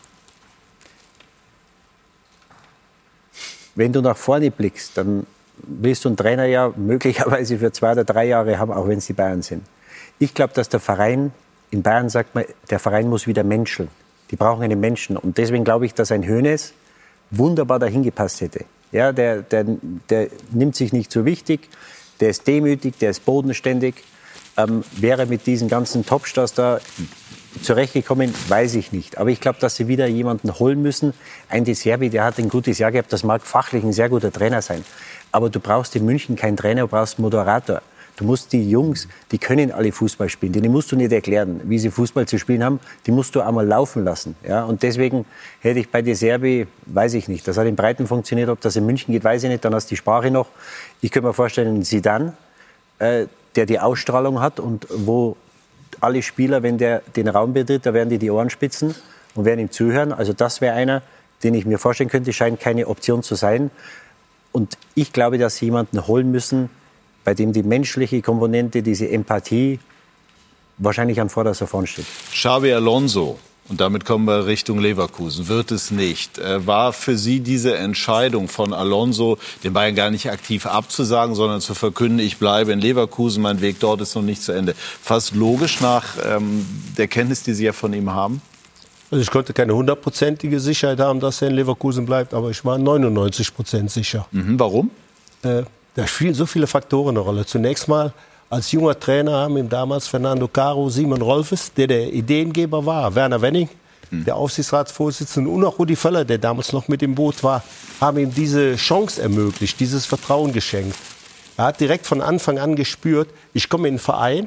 Wenn du nach vorne blickst, dann willst du einen Trainer ja möglicherweise für 2 oder 3 Jahre haben, auch wenn es die Bayern sind. Ich glaube, dass der Verein, in Bayern sagt man, der Verein muss wieder menscheln. Die brauchen einen Menschen. Und deswegen glaube ich, dass ein Hoeneß wunderbar dahin gepasst hätte. Ja, der nimmt sich nicht so wichtig, der ist demütig, der ist bodenständig. Wäre mit diesen ganzen Topstars da zurechtgekommen, weiß ich nicht. Aber ich glaube, dass sie wieder jemanden holen müssen. Ein De Zerbi, der hat ein gutes Jahr gehabt, das mag fachlich ein sehr guter Trainer sein. Aber du brauchst in München keinen Trainer, du brauchst einen Moderator. Du musst die Jungs, die können alle Fußball spielen, denen musst du nicht erklären, wie sie Fußball zu spielen haben, die musst du einmal laufen lassen. Ja? Und deswegen hätte ich bei De Zerbi, weiß ich nicht, das hat in Breiten funktioniert, ob das in München geht, weiß ich nicht, dann hast du die Sprache noch. Ich könnte mir vorstellen, Zidane, der die Ausstrahlung hat und wo alle Spieler, wenn der den Raum betritt, da werden die Ohren spitzen und werden ihm zuhören. Also das wäre einer, den ich mir vorstellen könnte, scheint keine Option zu sein. Und ich glaube, dass sie jemanden holen müssen, bei dem die menschliche Komponente, diese Empathie wahrscheinlich an vorderster Front steht. Xabi Alonso, und damit kommen wir Richtung Leverkusen, wird es nicht. War für Sie diese Entscheidung von Alonso, den Bayern gar nicht aktiv abzusagen, sondern zu verkünden, ich bleibe in Leverkusen, mein Weg dort ist noch nicht zu Ende, fast logisch nach der Kenntnis, die Sie ja von ihm haben? Also ich konnte keine 100%ige Sicherheit haben, dass er in Leverkusen bleibt, aber ich war 99% sicher. Warum? Da spielen so viele Faktoren eine Rolle. Zunächst mal, als junger Trainer haben ihm damals Fernando Caro, Simon Rolfes, der Ideengeber war, Werner Wenning, der Aufsichtsratsvorsitzende, und auch Rudi Völler, der damals noch mit im Boot war, haben ihm diese Chance ermöglicht, dieses Vertrauen geschenkt. Er hat direkt von Anfang an gespürt, ich komme in einen Verein,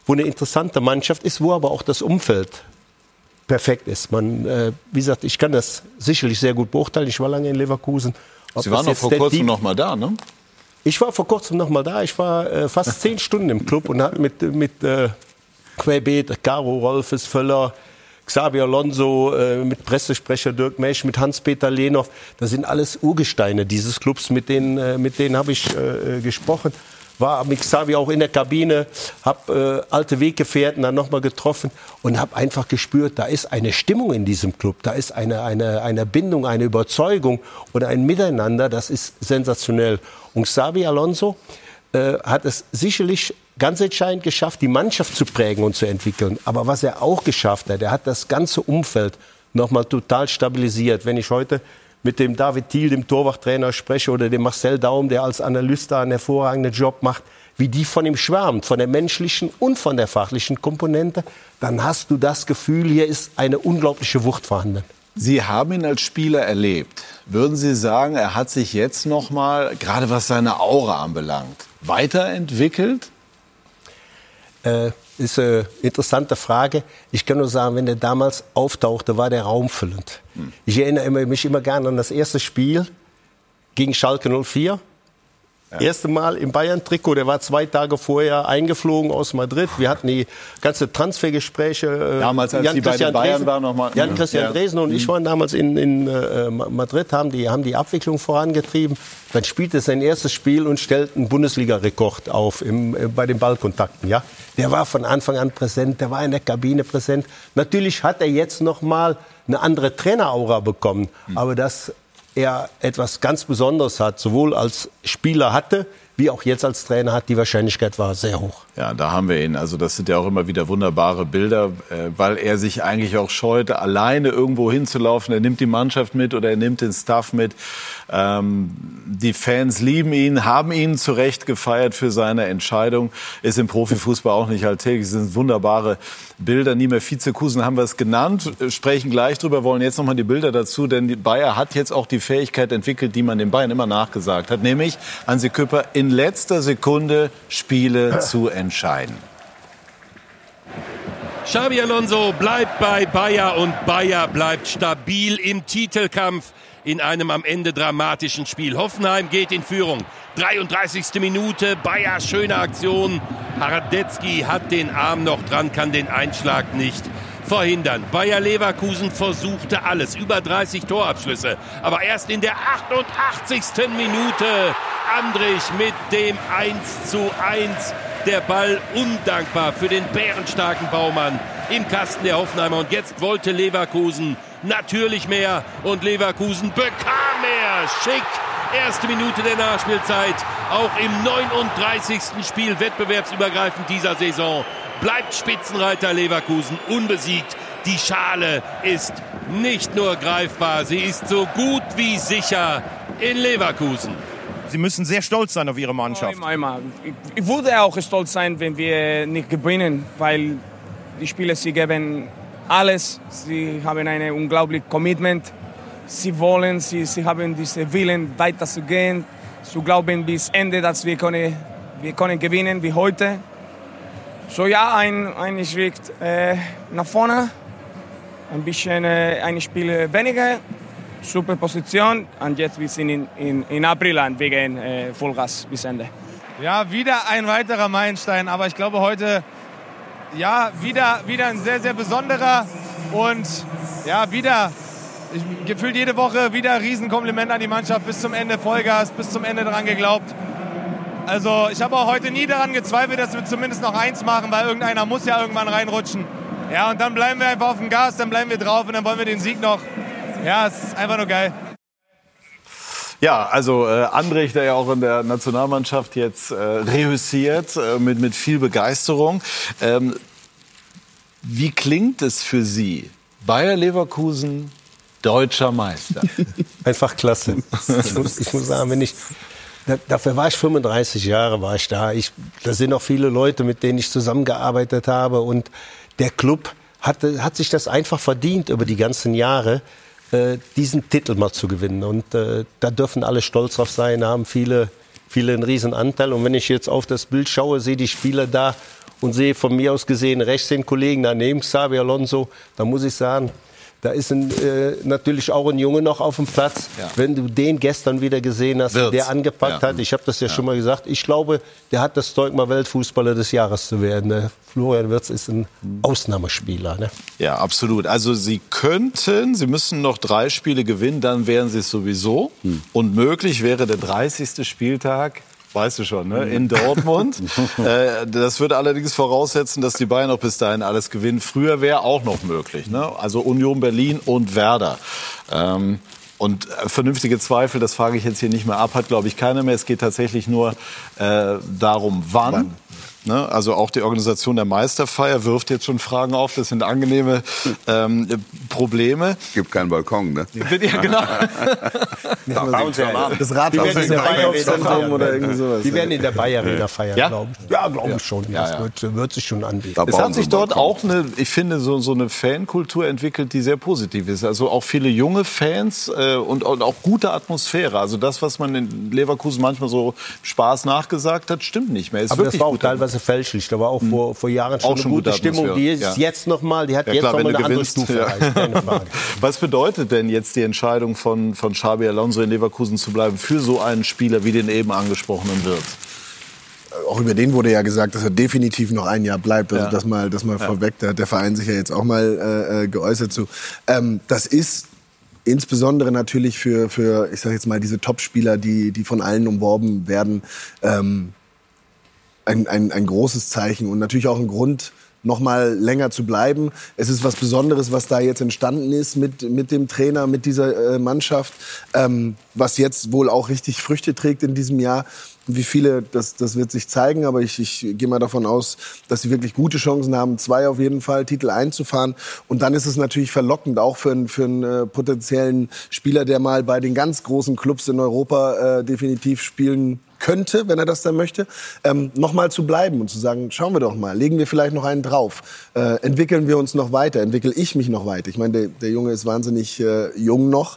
wo eine interessante Mannschaft ist, wo aber auch das Umfeld perfekt ist. Wie gesagt, ich kann das sicherlich sehr gut beurteilen. Ich war lange in Leverkusen. Sie waren noch vor kurzem noch mal da, ne? Ich war vor kurzem noch mal da. Ich war fast 10 Stunden im Club und habe mit Querbeet, Caro Rolfes, Völler, Xabi Alonso, mit Pressesprecher Dirk Mesch, mit Hans-Peter Lehnhoff. Das sind alles Urgesteine dieses Clubs, mit denen habe ich gesprochen. War mit Xavi auch in der Kabine, habe alte Weggefährten dann nochmal getroffen und habe einfach gespürt, da ist eine Stimmung in diesem Club, da ist eine Bindung, eine Überzeugung und ein Miteinander, das ist sensationell. Und Xabi Alonso hat es sicherlich ganz entscheidend geschafft, die Mannschaft zu prägen und zu entwickeln. Aber was er auch geschafft hat, er hat das ganze Umfeld nochmal total stabilisiert. Wenn ich heute mit dem David Thiel, dem Torwarttrainer, spreche oder dem Marcel Daum, der als Analyst da einen hervorragenden Job macht, wie die von ihm schwärmt, von der menschlichen und von der fachlichen Komponente, dann hast du das Gefühl, hier ist eine unglaubliche Wucht vorhanden. Sie haben ihn als Spieler erlebt. Würden Sie sagen, er hat sich jetzt noch mal, gerade was seine Aura anbelangt, weiterentwickelt? Ist eine interessante Frage. Ich kann nur sagen, wenn der damals auftauchte, war der raumfüllend. Ich erinnere mich immer gerne an das erste Spiel gegen Schalke 04. Erste Mal im Bayern-Trikot, der war 2 Tage vorher eingeflogen aus Madrid. Wir hatten die ganze Transfergespräche. Damals, als die bei den Bayern waren, nochmal. Jan-Christian Dresen und ich waren damals in Madrid, haben die Abwicklung vorangetrieben. Dann spielte er sein erstes Spiel und stellte einen Bundesliga-Rekord auf bei den Ballkontakten. Ja? Der war von Anfang an präsent, der war in der Kabine präsent. Natürlich hat er jetzt noch mal eine andere Traineraura bekommen, aber das er etwas ganz Besonderes hat, sowohl als Spieler hatte, wie auch jetzt als Trainer hat, die Wahrscheinlichkeit war sehr hoch. Ja, da haben wir ihn. Also das sind ja auch immer wieder wunderbare Bilder, weil er sich eigentlich auch scheute, alleine irgendwo hinzulaufen. Er nimmt die Mannschaft mit oder er nimmt den Staff mit. Die Fans lieben ihn, haben ihn zu Recht gefeiert für seine Entscheidung. Ist im Profifußball auch nicht alltäglich. Das sind wunderbare Bilder. Nie mehr Vizekusen haben wir es genannt. Sprechen gleich drüber, wollen jetzt nochmal die Bilder dazu. Denn Bayer hat jetzt auch die Fähigkeit entwickelt, die man den Bayern immer nachgesagt hat. Nämlich, Hansi Küpper, in letzter Sekunde Spiele zu entscheiden. Xabi Alonso bleibt bei Bayer und Bayer bleibt stabil im Titelkampf in einem am Ende dramatischen Spiel. Hoffenheim geht in Führung. 33. Minute, Bayer, schöne Aktion. Haradetzky hat den Arm noch dran, kann den Einschlag nicht verhindern. Bayer Leverkusen versuchte alles, über 30 Torabschlüsse. Aber erst in der 88. Minute Andrich mit dem 1:1. Der Ball undankbar für den bärenstarken Baumann im Kasten der Hoffenheimer. Und jetzt wollte Leverkusen natürlich mehr. Und Leverkusen bekam mehr. Schick. Erste Minute der Nachspielzeit. Auch im 39. Spiel wettbewerbsübergreifend dieser Saison bleibt Spitzenreiter Leverkusen unbesiegt. Die Schale ist nicht nur greifbar, sie ist so gut wie sicher in Leverkusen. Sie müssen sehr stolz sein auf Ihre Mannschaft. Ich würde auch stolz sein, wenn wir nicht gewinnen, weil die Spieler, sie geben alles. Sie haben ein unglaubliches Commitment. Sie wollen, sie haben diesen Willen, weiter zu gehen, zu glauben bis Ende, dass wir können gewinnen wie heute. So ja, ein Schritt nach vorne, ein bisschen ein Spiel weniger. Super Position und jetzt wir sind in April wegen Vollgas bis Ende. Ja, wieder ein weiterer Meilenstein, aber ich glaube heute ja wieder ein sehr, sehr besonderer und ja gefühlt jede Woche wieder ein Riesenkompliment an die Mannschaft, bis zum Ende Vollgas, bis zum Ende dran geglaubt. Also ich habe auch heute nie daran gezweifelt, dass wir zumindest noch eins machen, weil irgendeiner muss ja irgendwann reinrutschen. Ja, und dann bleiben wir einfach auf dem Gas, dann bleiben wir drauf und dann wollen wir den Sieg noch. Ja, es ist einfach nur geil. Ja, also Andrich, der ja auch in der Nationalmannschaft jetzt reüssiert, mit viel Begeisterung. Wie klingt es für Sie? Bayer Leverkusen, deutscher Meister. Einfach klasse. Ich muss sagen, dafür war ich 35 Jahre, war ich da. Da sind auch viele Leute, mit denen ich zusammengearbeitet habe. Und der Club hat sich das einfach verdient über die ganzen Jahre, diesen Titel mal zu gewinnen. Und da dürfen alle stolz drauf sein, haben viele einen riesen Anteil. Und wenn ich jetzt auf das Bild schaue, sehe die Spieler da und sehe von mir aus gesehen rechts den Kollegen daneben, Xabi Alonso, da muss ich sagen, da ist natürlich auch ein Junge noch auf dem Platz. Ja. Wenn du den gestern wieder gesehen hast, der angepackt hat, ich habe das ja schon mal gesagt, ich glaube, der hat das Zeug, mal Weltfußballer des Jahres zu werden. Der Florian Wirtz ist ein Ausnahmespieler. Ne? Ja, absolut. Also Sie müssen noch 3 Spiele gewinnen, dann wären Sie es sowieso. Und möglich wäre der 30. Spieltag, weißt du schon, ne? In Dortmund. Das würde allerdings voraussetzen, dass die Bayern noch bis dahin alles gewinnen. Früher wäre auch noch möglich. Ne? Also Union Berlin und Werder. Und vernünftige Zweifel, das frage ich jetzt hier nicht mehr ab, hat, glaube ich, keiner mehr. Es geht tatsächlich nur darum, wann. Ne? Also auch die Organisation der Meisterfeier wirft jetzt schon Fragen auf. Das sind angenehme Probleme. Gibt keinen Balkon, ne? Ja, genau. Das Rathaus ist im Einkaufszentrum oder irgendwie sowas. Die werden in der Bayer-Arena feiern, ja? glaube ich. Ja, glaube ich schon. Das wird sich schon anbieten. Es hat sich dort auch ich finde, so eine Fankultur entwickelt, die sehr positiv ist. Also auch viele junge Fans und auch gute Atmosphäre. Also das, was man in Leverkusen manchmal so Spaß nachgesagt hat, stimmt nicht mehr. Aber das war auch teilweise fälschlich. Da war auch vor Jahren schon eine gute Stimmung. Die ist jetzt noch mal, die hat jetzt noch mal eine andere Stufe erreicht. Keine Frage. Was bedeutet denn jetzt die Entscheidung von Xabi Alonso in Leverkusen zu bleiben für so einen Spieler wie den eben angesprochenen Wirtz? Auch über den wurde ja gesagt, dass er definitiv noch ein Jahr bleibt. Also das mal vorweg. Da hat der Verein sich ja jetzt auch mal geäußert zu. Das ist insbesondere natürlich für ich sage jetzt mal, diese Topspieler, die von allen umworben werden, ein großes Zeichen und natürlich auch ein Grund, noch mal länger zu bleiben. Es ist was Besonderes, was da jetzt entstanden ist mit dem Trainer, mit dieser Mannschaft, was jetzt wohl auch richtig Früchte trägt in diesem Jahr. Wie viele, das wird sich zeigen, aber ich gehe mal davon aus, dass sie wirklich gute Chancen haben, 2 auf jeden Fall Titel einzufahren. Und dann ist es natürlich verlockend, auch für einen potenziellen Spieler, der mal bei den ganz großen Clubs in Europa definitiv spielen könnte, wenn er das dann möchte, noch mal zu bleiben und zu sagen, schauen wir doch mal, legen wir vielleicht noch einen drauf, entwickeln wir uns noch weiter, entwickle ich mich noch weiter. Ich meine, der Junge ist wahnsinnig jung noch,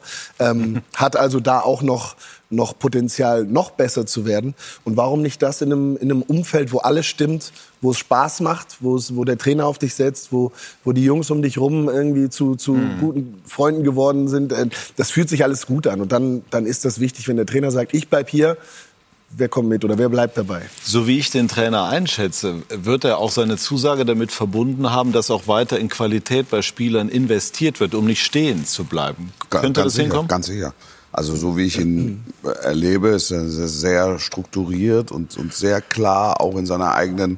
hat also da auch noch Potenzial, noch besser zu werden. Und warum nicht das in einem Umfeld, wo alles stimmt, wo es Spaß macht, wo der Trainer auf dich setzt, wo die Jungs um dich rum irgendwie zu guten Freunden geworden sind. Das fühlt sich alles gut an. Und dann ist das wichtig, wenn der Trainer sagt, ich bleib hier, wer kommt mit oder wer bleibt dabei? So wie ich den Trainer einschätze, wird er auch seine Zusage damit verbunden haben, dass auch weiter in Qualität bei Spielern investiert wird, um nicht stehen zu bleiben. Könnte das hinkommen? Ganz sicher. Also so wie ich ihn erlebe, ist er sehr strukturiert und sehr klar, auch in seiner eigenen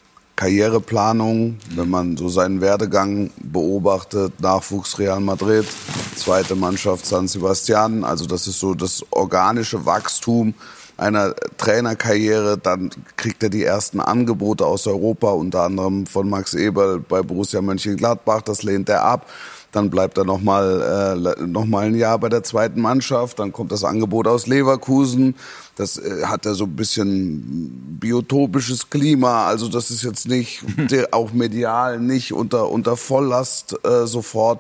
Karriereplanung. Wenn man so seinen Werdegang beobachtet, Nachwuchs Real Madrid, zweite Mannschaft San Sebastian, also das ist so das organische Wachstum einer Trainerkarriere. Dann kriegt er die ersten Angebote aus Europa, unter anderem von Max Eberl bei Borussia Mönchengladbach, das lehnt er ab. Dann bleibt er noch mal ein Jahr bei der zweiten Mannschaft. Dann kommt das Angebot aus Leverkusen. Das hat ja so ein bisschen biotopisches Klima. Also das ist jetzt nicht, auch medial nicht unter Volllast sofort.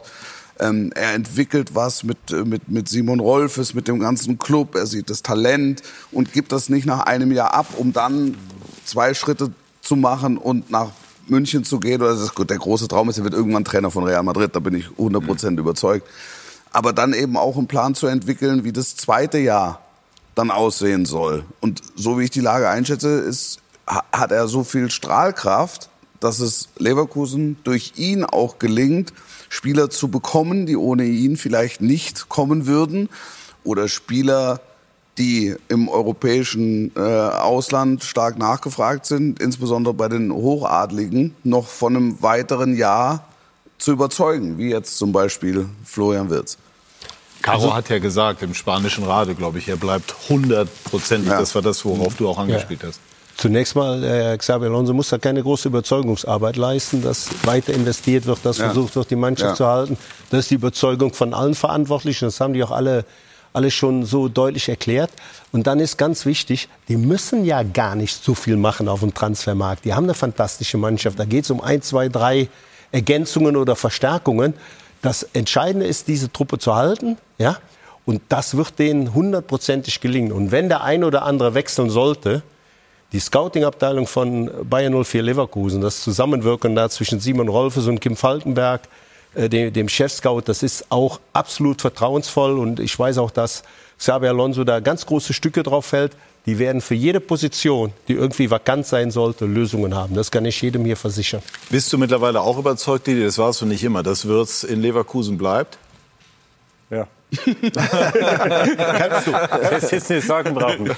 Er entwickelt was mit Simon Rolfes, mit dem ganzen Club. Er sieht das Talent und gibt das nicht nach einem Jahr ab, um dann 2 Schritte zu machen und nach München zu gehen. Oder das ist gut, der große Traum ist, er wird irgendwann Trainer von Real Madrid, da bin ich 100% überzeugt. Aber dann eben auch einen Plan zu entwickeln, wie das zweite Jahr dann aussehen soll. Und so wie ich die Lage einschätze, hat er so viel Strahlkraft, dass es Leverkusen durch ihn auch gelingt, Spieler zu bekommen, die ohne ihn vielleicht nicht kommen würden. Oder Spieler, die im europäischen Ausland stark nachgefragt sind, insbesondere bei den Hochadligen, noch von einem weiteren Jahr zu überzeugen, wie jetzt zum Beispiel Florian Wirtz. Caro hat ja gesagt, im spanischen Rade, glaube ich, er bleibt 100%. Ja. Das war das, worauf du auch angespielt hast. Zunächst mal, Xabi Alonso muss da keine große Überzeugungsarbeit leisten, dass weiter investiert wird, dass versucht wird, die Mannschaft zu halten. Das ist die Überzeugung von allen Verantwortlichen. Das haben die auch alle schon so deutlich erklärt. Und dann ist ganz wichtig, die müssen ja gar nicht so viel machen auf dem Transfermarkt. Die haben eine fantastische Mannschaft. Da geht es um 1, 2, 3 Ergänzungen oder Verstärkungen. Das Entscheidende ist, diese Truppe zu halten. Ja? Und das wird denen 100%ig gelingen. Und wenn der ein oder andere wechseln sollte, die Scouting-Abteilung von Bayer 04 Leverkusen, das Zusammenwirken da zwischen Simon Rolfes und Kim Falkenberg, dem Chef-Scout, das ist auch absolut vertrauensvoll. Und ich weiß auch, dass Xabi Alonso da ganz große Stücke drauf fällt. Die werden für jede Position, die irgendwie vakant sein sollte, Lösungen haben. Das kann ich jedem hier versichern. Bist du mittlerweile auch überzeugt, Didi, das warst du nicht immer, dass Wirtz in Leverkusen bleibt? Ja. Kannst du. Das jetzt nicht sagen brauchen.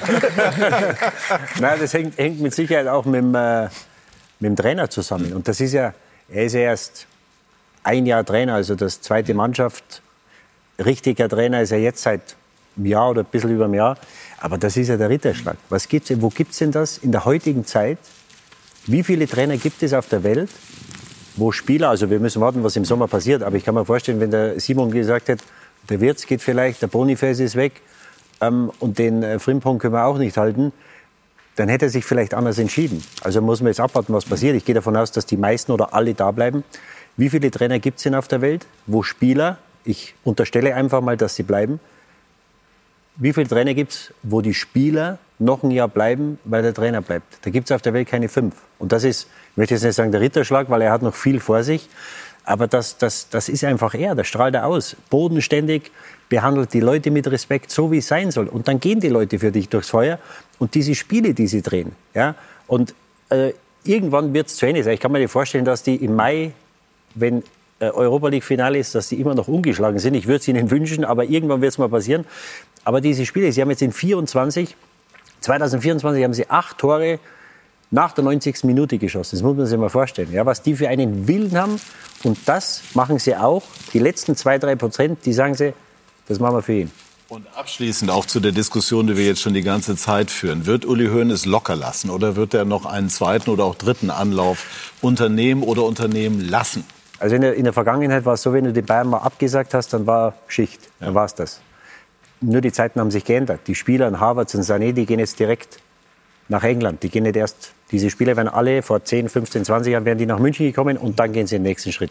Nein, das hängt mit Sicherheit auch mit dem Trainer zusammen. Und das ist ja, er ist ja erst ein Jahr Trainer, also das zweite Mannschaft. Richtiger Trainer ist er jetzt seit einem Jahr oder ein bisschen über einem Jahr. Aber das ist ja der Ritterschlag. Wo gibt es denn das in der heutigen Zeit? Wie viele Trainer gibt es auf der Welt, wo Spieler, also wir müssen warten, was im Sommer passiert, aber ich kann mir vorstellen, wenn der Simon gesagt hätte, der Wirtz geht vielleicht, der Boniface ist weg und den Frimpong können wir auch nicht halten, dann hätte er sich vielleicht anders entschieden. Also muss man jetzt abwarten, was passiert. Ich gehe davon aus, dass die meisten oder alle da bleiben. Wie viele Trainer gibt es denn auf der Welt, wo Spieler, ich unterstelle einfach mal, dass sie bleiben, wie viele Trainer gibt es, wo die Spieler noch ein Jahr bleiben, weil der Trainer bleibt? Da gibt es auf der Welt keine 5. Und das ist, ich möchte jetzt nicht sagen der Ritterschlag, weil er hat noch viel vor sich. Aber das ist einfach er, das strahlt er aus. Bodenständig, behandelt die Leute mit Respekt, so wie es sein soll. Und dann gehen die Leute für dich durchs Feuer. Und diese Spiele, die sie drehen. Ja? Und irgendwann wird es zu Ende sein. Ich kann mir nicht vorstellen, dass die im Mai, wenn Europa League-Finale ist, dass die immer noch ungeschlagen sind. Ich würde es ihnen wünschen, aber irgendwann wird es mal passieren. Aber diese Spiele, sie haben jetzt in 2024 haben sie 8 Tore nach der 90. Minute geschossen. Das muss man sich mal vorstellen. Ja, was die für einen Willen haben. Und das machen sie auch. Die letzten 2-3%, die sagen sie, das machen wir für ihn. Und abschließend auch zu der Diskussion, die wir jetzt schon die ganze Zeit führen. Wird Uli Hoeneß locker lassen oder wird er noch einen zweiten oder auch dritten Anlauf unternehmen oder unternehmen lassen? Also in der Vergangenheit war es so, wenn du die Bayern mal abgesagt hast, dann war Schicht. Dann war es das. Nur die Zeiten haben sich geändert. Die Spieler, Havertz und Sané, die gehen jetzt direkt nach England. Die gehen nicht erst, diese Spieler werden alle vor 10, 15, 20 Jahren werden die nach München gekommen und dann gehen sie den nächsten Schritt.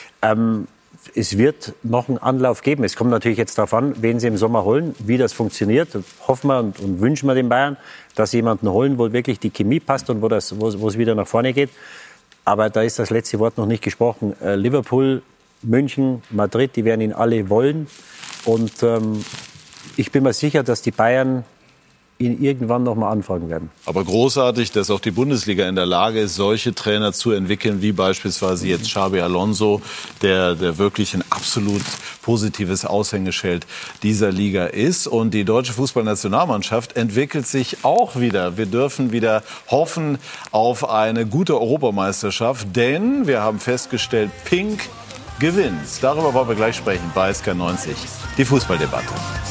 Es wird noch einen Anlauf geben. Es kommt natürlich jetzt darauf an, wen sie im Sommer holen, wie das funktioniert. Hoffen wir und wünschen wir den Bayern, dass sie jemanden holen, wo wirklich die Chemie passt und wo es wieder nach vorne geht. Aber da ist das letzte Wort noch nicht gesprochen. Liverpool, München, Madrid, die werden ihn alle wollen. Und ich bin mir sicher, dass die Bayern ihn irgendwann noch mal anfragen werden. Aber großartig, dass auch die Bundesliga in der Lage ist, solche Trainer zu entwickeln, wie beispielsweise jetzt Xabi Alonso, der wirklich ein absolut positives Aushängeschild dieser Liga ist. Und die deutsche Fußballnationalmannschaft entwickelt sich auch wieder. Wir dürfen wieder hoffen auf eine gute Europameisterschaft, denn wir haben festgestellt, Pink gewinnt. Darüber wollen wir gleich sprechen bei SK90, die Fußballdebatte.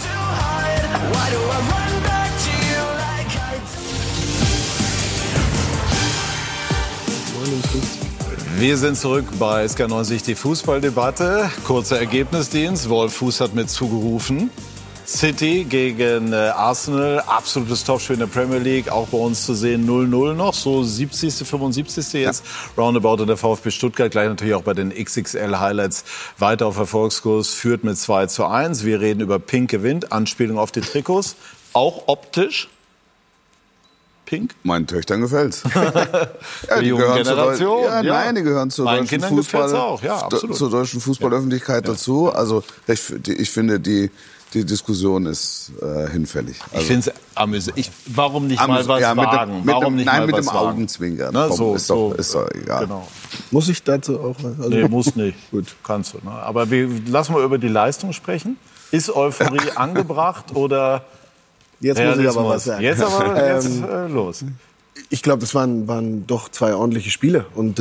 Wir sind zurück bei SK90, die Fußballdebatte. Kurzer Ergebnisdienst. Wolf Fuß hat mit zugerufen. City gegen Arsenal, absolutes Topspiel in der Premier League, auch bei uns zu sehen, 0-0 noch, so 70., 75. jetzt, roundabout in der VfB Stuttgart, gleich natürlich auch bei den XXL-Highlights weiter auf Erfolgskurs, führt mit 2-1. Wir reden über Pink gewinnt, Anspielung auf die Trikots, auch optisch. Pink? Meinen Töchtern gefällt's. Ja, die gehören Generation. Nein, die gehören zur deutschen zur deutschen Fußballöffentlichkeit dazu. Also ich finde, die Diskussion ist hinfällig. Also, ich finde es amüsant. Warum nicht mal was wagen? Mit dem Augenzwinkern. Ne, ist doch egal. Genau. Muss ich dazu auch was? Also, nee, muss nicht. Gut. Kannst du. Ne? Aber lassen wir über die Leistung sprechen. Ist Euphorie angebracht oder... Jetzt muss ich aber was sagen. Jetzt los. Ich glaube, das waren doch 2 ordentliche Spiele. Und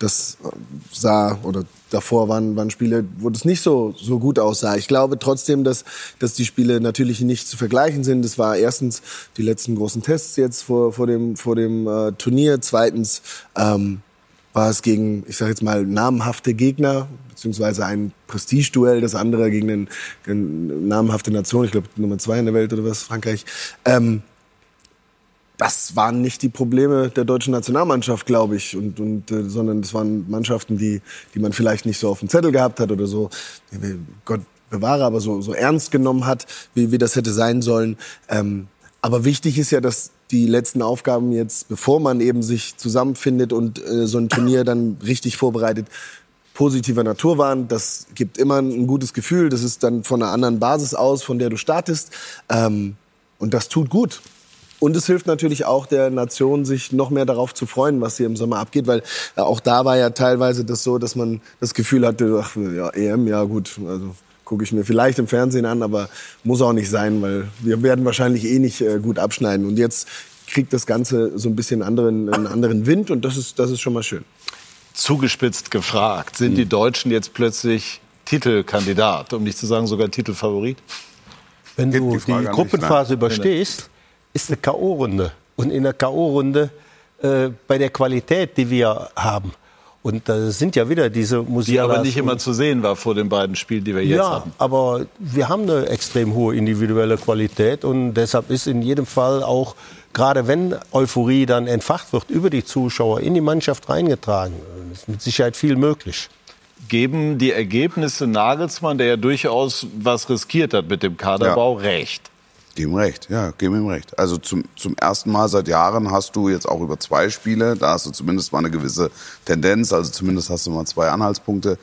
davor waren Spiele, wo das nicht so gut aussah. Ich glaube trotzdem, dass die Spiele natürlich nicht zu vergleichen sind. Das war erstens die letzten großen Tests jetzt vor dem Turnier. Zweitens war es gegen, ich sage jetzt mal, namhafte Gegner, beziehungsweise ein Prestigeduell, das andere gegen eine namhafte Nation, ich glaube Nummer 2 in der Welt oder was, Frankreich. Das waren nicht die Probleme der deutschen Nationalmannschaft, glaube ich, sondern das waren Mannschaften, die man vielleicht nicht so auf dem Zettel gehabt hat oder so, Gott bewahre, aber so ernst genommen hat, wie das hätte sein sollen. Aber wichtig ist ja, dass die letzten Aufgaben jetzt, bevor man eben sich zusammenfindet und so ein Turnier dann richtig vorbereitet, positiver Natur waren. Das gibt immer ein gutes Gefühl. Das ist dann von einer anderen Basis aus, von der du startest. Und das tut gut. Und es hilft natürlich auch der Nation, sich noch mehr darauf zu freuen, was hier im Sommer abgeht. Weil auch da war ja teilweise das so, dass man das Gefühl hatte, ach ja, EM, ja gut, also gucke ich mir vielleicht im Fernsehen an, aber muss auch nicht sein, weil wir werden wahrscheinlich eh nicht gut abschneiden. Und jetzt kriegt das Ganze so ein bisschen einen anderen Wind und das ist schon mal schön. Zugespitzt gefragt, sind die Deutschen jetzt plötzlich Titelkandidat, um nicht zu sagen sogar Titelfavorit? Wenn du die Gruppenphase überstehst, ist eine K.O.-Runde. Und in der K.O.-Runde bei der Qualität, die wir haben, und da sind ja wieder diese Musiala. Die aber nicht immer zu sehen war vor den beiden Spielen, die wir jetzt hatten. Ja, aber wir haben eine extrem hohe individuelle Qualität und deshalb ist in jedem Fall auch, gerade wenn Euphorie dann entfacht wird, über die Zuschauer in die Mannschaft reingetragen. Ist mit Sicherheit viel möglich. Geben die Ergebnisse Nagelsmann, der ja durchaus was riskiert hat mit dem Kaderbau, recht? Geben ihm recht. Also zum ersten Mal seit Jahren hast du jetzt auch über 2 Spiele, da hast du zumindest mal eine gewisse Tendenz, also zumindest hast du mal 2 Anhaltspunkte.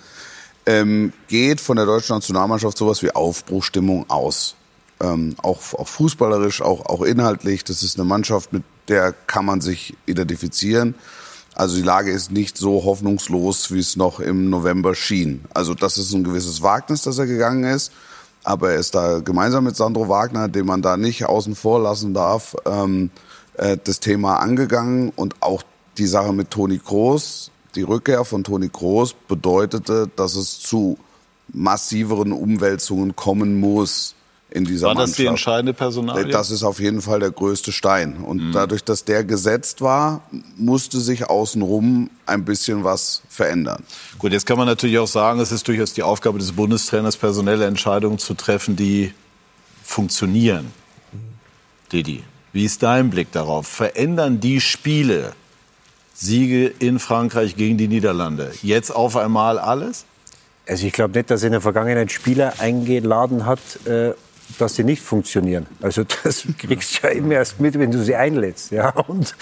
Geht von der deutschen Nationalmannschaft sowas wie Aufbruchsstimmung aus. Auch fußballerisch, auch inhaltlich. Das ist eine Mannschaft, mit der kann man sich identifizieren. Also die Lage ist nicht so hoffnungslos, wie es noch im November schien. Also das ist ein gewisses Wagnis, dass er gegangen ist. Aber er ist da gemeinsam mit Sandro Wagner, den man da nicht außen vor lassen darf, das Thema angegangen. Und auch die Sache mit Toni Kroos, die Rückkehr von Toni Kroos bedeutete, dass es zu massiveren Umwälzungen kommen muss in dieser Mannschaft. War das die entscheidende Personalie? Das ist auf jeden Fall der größte Stein. Und dadurch, dass der gesetzt war, musste sich außenrum ein bisschen was verändern. Gut, jetzt kann man natürlich auch sagen, es ist durchaus die Aufgabe des Bundestrainers, personelle Entscheidungen zu treffen, die funktionieren. Didi, wie ist dein Blick darauf? Verändern die Spiele, Siege in Frankreich gegen die Niederlande, jetzt auf einmal alles? Also ich glaube nicht, dass er in der Vergangenheit Spieler eingeladen hat, dass sie nicht funktionieren. Also das kriegst du ja immer erst mit, wenn du sie einlädst. Ja? Und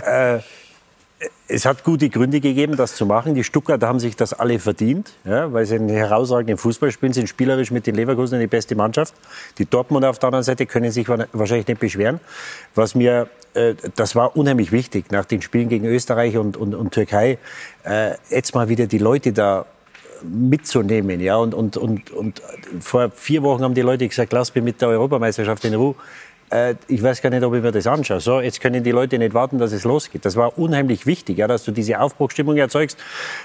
es hat gute Gründe gegeben, das zu machen. Die Stuttgarter haben sich das alle verdient, ja, weil sie einen herausragenden Fußball spielen, sind spielerisch mit den Leverkusen die beste Mannschaft. Die Dortmunder auf der anderen Seite können sich wahrscheinlich nicht beschweren. Das war unheimlich wichtig nach den Spielen gegen Österreich und Türkei, jetzt mal wieder die Leute da mitzunehmen, ja, und vor 4 Wochen haben die Leute gesagt, lass mich mit der Europameisterschaft in Ruhe. Ich weiß gar nicht, ob ich mir das anschaue. So, jetzt können die Leute nicht warten, dass es losgeht. Das war unheimlich wichtig, ja, dass du diese Aufbruchsstimmung erzeugst.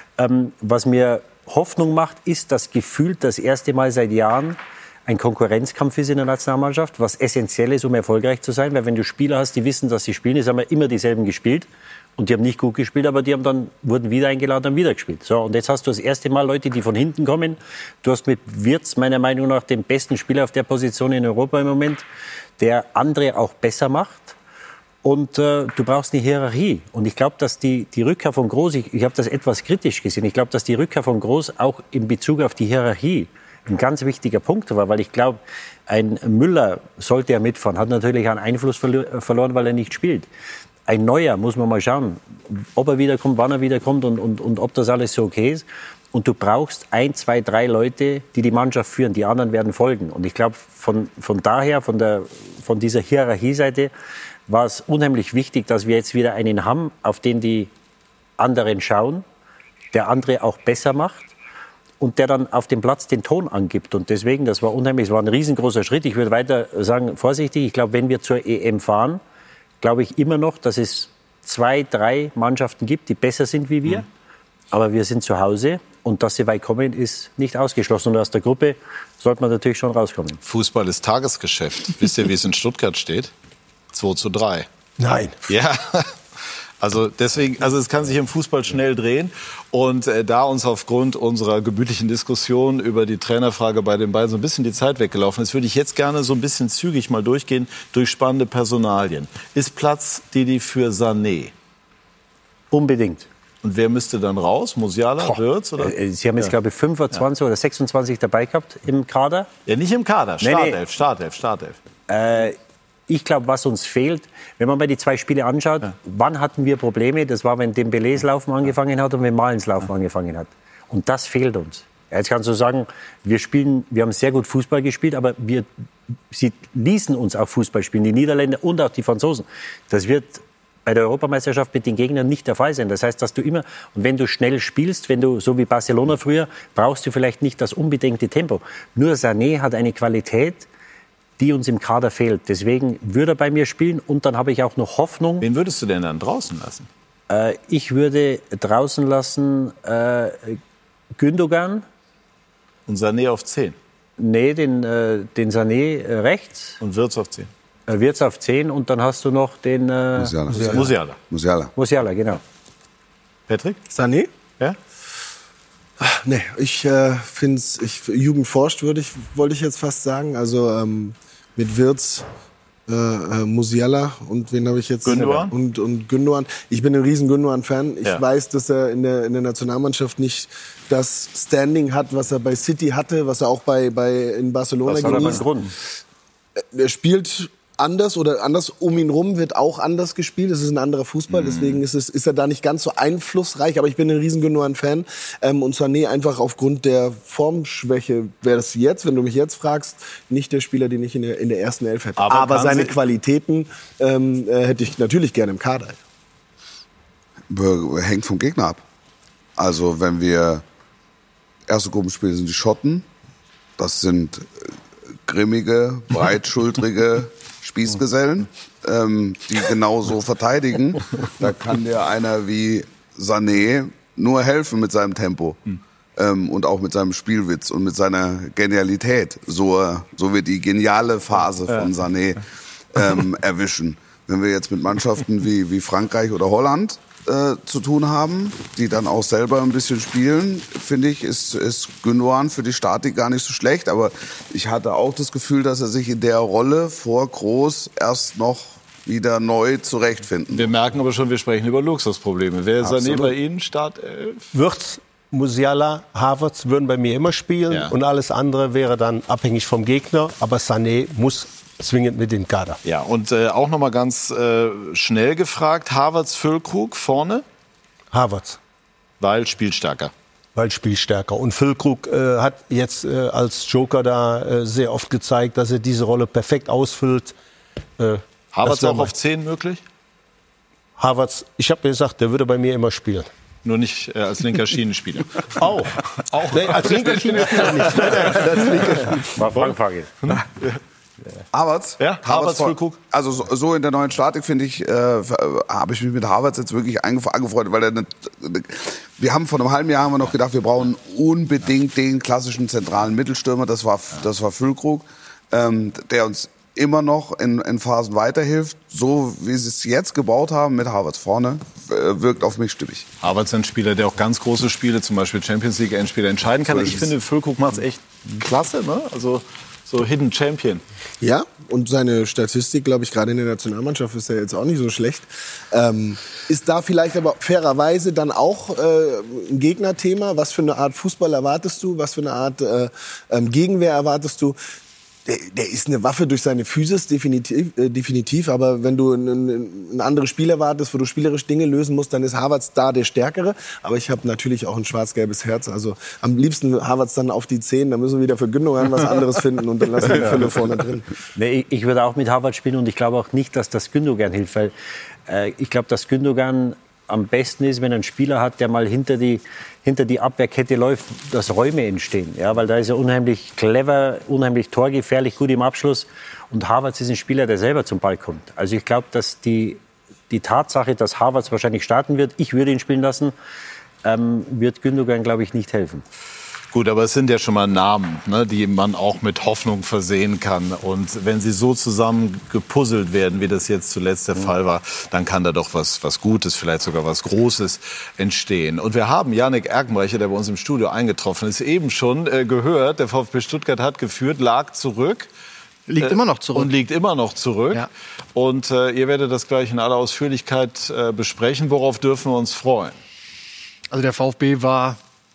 Was mir Hoffnung macht, ist das Gefühl, das erste Mal seit Jahren ein Konkurrenzkampf ist in der Nationalmannschaft, was essentiell ist, um erfolgreich zu sein. Weil wenn du Spieler hast, die wissen, dass sie spielen, es haben ja immer dieselben gespielt. Und die haben nicht gut gespielt, aber die wurden wieder eingeladen und wieder gespielt. So, und jetzt hast du das erste Mal Leute, die von hinten kommen. Du hast mit Wirtz meiner Meinung nach den besten Spieler auf der Position in Europa im Moment, der andere auch besser macht. Und du brauchst eine Hierarchie. Und ich glaube, dass die Rückkehr von Groß, ich habe das etwas kritisch gesehen, ich glaube, dass die Rückkehr von Groß auch in Bezug auf die Hierarchie ein ganz wichtiger Punkt war, weil ich glaube, ein Müller sollte ja mitfahren, hat natürlich einen Einfluss verloren, weil er nicht spielt. Ein Neuer muss man mal schauen, ob er wiederkommt, wann er wiederkommt und ob das alles so okay ist. Und du brauchst 1, 2, 3 Leute, die die Mannschaft führen. Die anderen werden folgen. Und ich glaube, von daher, von dieser Hierarchieseite, war es unheimlich wichtig, dass wir jetzt wieder einen haben, auf den die anderen schauen, der andere auch besser macht und der dann auf dem Platz den Ton angibt. Und deswegen, das war unheimlich, es war ein riesengroßer Schritt. Ich würde weiter sagen, vorsichtig, ich glaube, wenn wir zur EM fahren, glaube ich immer noch, dass es 2, 3 Mannschaften gibt, die besser sind wie wir. Aber wir sind zu Hause und dass sie weit kommen, ist nicht ausgeschlossen. Und aus der Gruppe sollte man natürlich schon rauskommen. Fußball ist Tagesgeschäft. Wisst ihr, wie es in Stuttgart steht? 2:3. Nein. Ja. Also deswegen, es kann sich im Fußball schnell drehen. Und da uns aufgrund unserer gemütlichen Diskussion über die Trainerfrage bei den beiden so ein bisschen die Zeit weggelaufen ist, würde ich jetzt gerne so ein bisschen zügig mal durchgehen durch spannende Personalien. Ist Platz, Didi, für Sané? Unbedingt. Und wer müsste dann raus? Musiala, Wirtz? Oder? Sie haben jetzt, glaube ich, 25 oder 26 dabei gehabt im Kader. Ja, nicht im Kader. Startelf. ich glaube, was uns fehlt, wenn man mal die 2 Spiele anschaut, wann hatten wir Probleme? Das war, wenn Dembélés Laufen angefangen hat und wenn Malens Laufen angefangen hat. Und das fehlt uns. Jetzt kannst du sagen, wir haben sehr gut Fußball gespielt, aber sie ließen uns auch Fußball spielen, die Niederländer und auch die Franzosen. Das wird bei der Europameisterschaft mit den Gegnern nicht der Fall sein. Das heißt, dass du immer, und wenn du schnell spielst, wenn du, so wie Barcelona früher, brauchst du vielleicht nicht das unbedingte Tempo. Nur Sané hat eine Qualität, die uns im Kader fehlt. Deswegen würde er bei mir spielen und dann habe ich auch noch Hoffnung. Wen würdest du denn dann draußen lassen? Ich würde draußen lassen Gündogan. Und Sané auf 10? Nee, den Sané rechts. Und Wirtz auf 10? Wirtz auf 10 und dann hast du noch den Musiala, genau. Patrick? Sané? Ja? Nee, ich finde es, Jugend forscht, wollte ich jetzt fast sagen. Also mit Wirtz, Musiala und wen habe ich jetzt? Gündogan. Und Gündogan. Ich bin ein riesen Gündogan-Fan. Ich weiß, dass er in der Nationalmannschaft nicht das Standing hat, was er bei City hatte, was er auch in Barcelona genießt. Was war Grund? Er spielt anders oder anders um ihn rum wird auch anders gespielt. Es ist ein anderer Fußball, deswegen ist er da nicht ganz so einflussreich. Aber ich bin ein riesen Gündogan-Fan und Sané einfach aufgrund der Formschwäche wäre das jetzt, wenn du mich jetzt fragst, nicht der Spieler, den ich in der ersten Elf hätte. Aber seine Qualitäten hätte ich natürlich gerne im Kader. Hängt vom Gegner ab. Also wenn wir erste Gruppenspiele sind die Schotten, das sind grimmige, breitschultrige Spießgesellen, die genauso verteidigen. Da kann dir einer wie Sané nur helfen mit seinem Tempo und auch mit seinem Spielwitz und mit seiner Genialität. So wird die geniale Phase von Sané erwischen. Wenn wir jetzt mit Mannschaften wie Frankreich oder Holland zu tun haben, die dann auch selber ein bisschen spielen, finde ich, ist Gündogan für die Statik gar nicht so schlecht. Aber ich hatte auch das Gefühl, dass er sich in der Rolle vor Groß erst noch wieder neu zurechtfinden. Wir merken aber schon, wir sprechen über Luxusprobleme. Wer ist Sané bei Ihnen? Startelf? Wirtz, Musiala, Havertz würden bei mir immer spielen und alles andere wäre dann abhängig vom Gegner. Aber Sané muss zwingend mit dem Kader. Ja, und auch noch mal ganz schnell gefragt, Havertz, Füllkrug vorne? Havertz. Weil spielstärker. Weil spielstärker. Und Füllkrug hat jetzt als Joker da sehr oft gezeigt, dass er diese Rolle perfekt ausfüllt. Havertz auch auf 10 möglich? Havertz, ich habe gesagt, der würde bei mir immer spielen. Nur nicht als linker Schienenspieler. Auch. Nee, als linker Schienenspieler nicht. War Fangfrage. Havertz? Ja, Havertz, Füllkrug. Also so in der neuen Statik, finde ich, habe ich mich mit Havertz jetzt wirklich angefreundet, weil wir haben vor einem halben Jahr noch gedacht, wir brauchen unbedingt den klassischen zentralen Mittelstürmer, das war Füllkrug, der uns immer noch in Phasen weiterhilft. So wie sie es jetzt gebaut haben mit Havertz vorne, wirkt auf mich stimmig. Havertz ist ein Spieler, der auch ganz große Spiele, zum Beispiel Champions League Endspiele, entscheiden kann. Ich finde, Füllkrug macht es echt klasse, ne? Also so Hidden Champion. Ja, und seine Statistik, glaube ich, gerade in der Nationalmannschaft ist ja jetzt auch nicht so schlecht. Ist da vielleicht aber fairerweise dann auch ein Gegnerthema? Was für eine Art Fußball erwartest du? Was für eine Art Gegenwehr erwartest du? Der ist eine Waffe durch seine Physis, definitiv. Aber wenn du ein anderes Spiel erwartest, wo du spielerisch Dinge lösen musst, dann ist Havertz da der Stärkere. Aber ich habe natürlich auch ein schwarz-gelbes Herz. Also am liebsten Havertz dann auf die 10. Da müssen wir wieder für Gündogan was anderes finden und dann lassen wir Fülle vorne drin. Nee, ich würde auch mit Havertz spielen und ich glaube auch nicht, dass das Gündogan hilft. Weil ich glaube, dass Gündogan am besten ist, wenn er einen Spieler hat, der mal hinter die Abwehrkette läuft, dass Räume entstehen. Ja, weil da ist er unheimlich clever, unheimlich torgefährlich, gut im Abschluss. Und Havertz ist ein Spieler, der selber zum Ball kommt. Also ich glaube, dass die Tatsache, dass Havertz wahrscheinlich starten wird, ich würde ihn spielen lassen, wird Gündogan, glaube ich, nicht helfen. Gut, aber es sind ja schon mal Namen, ne, die man auch mit Hoffnung versehen kann. Und wenn sie so zusammen gepuzzelt werden, wie das jetzt zuletzt der Fall war, dann kann da doch was Gutes, vielleicht sogar was Großes entstehen. Und wir haben Yannick Erkenbrecher, der bei uns im Studio eingetroffen ist, eben schon gehört. Der VfB Stuttgart hat geführt, lag zurück. Liegt immer noch zurück. Und liegt immer noch zurück. Ja. Und ihr werdet das gleich in aller Ausführlichkeit besprechen. Worauf dürfen wir uns freuen? Also der VfB war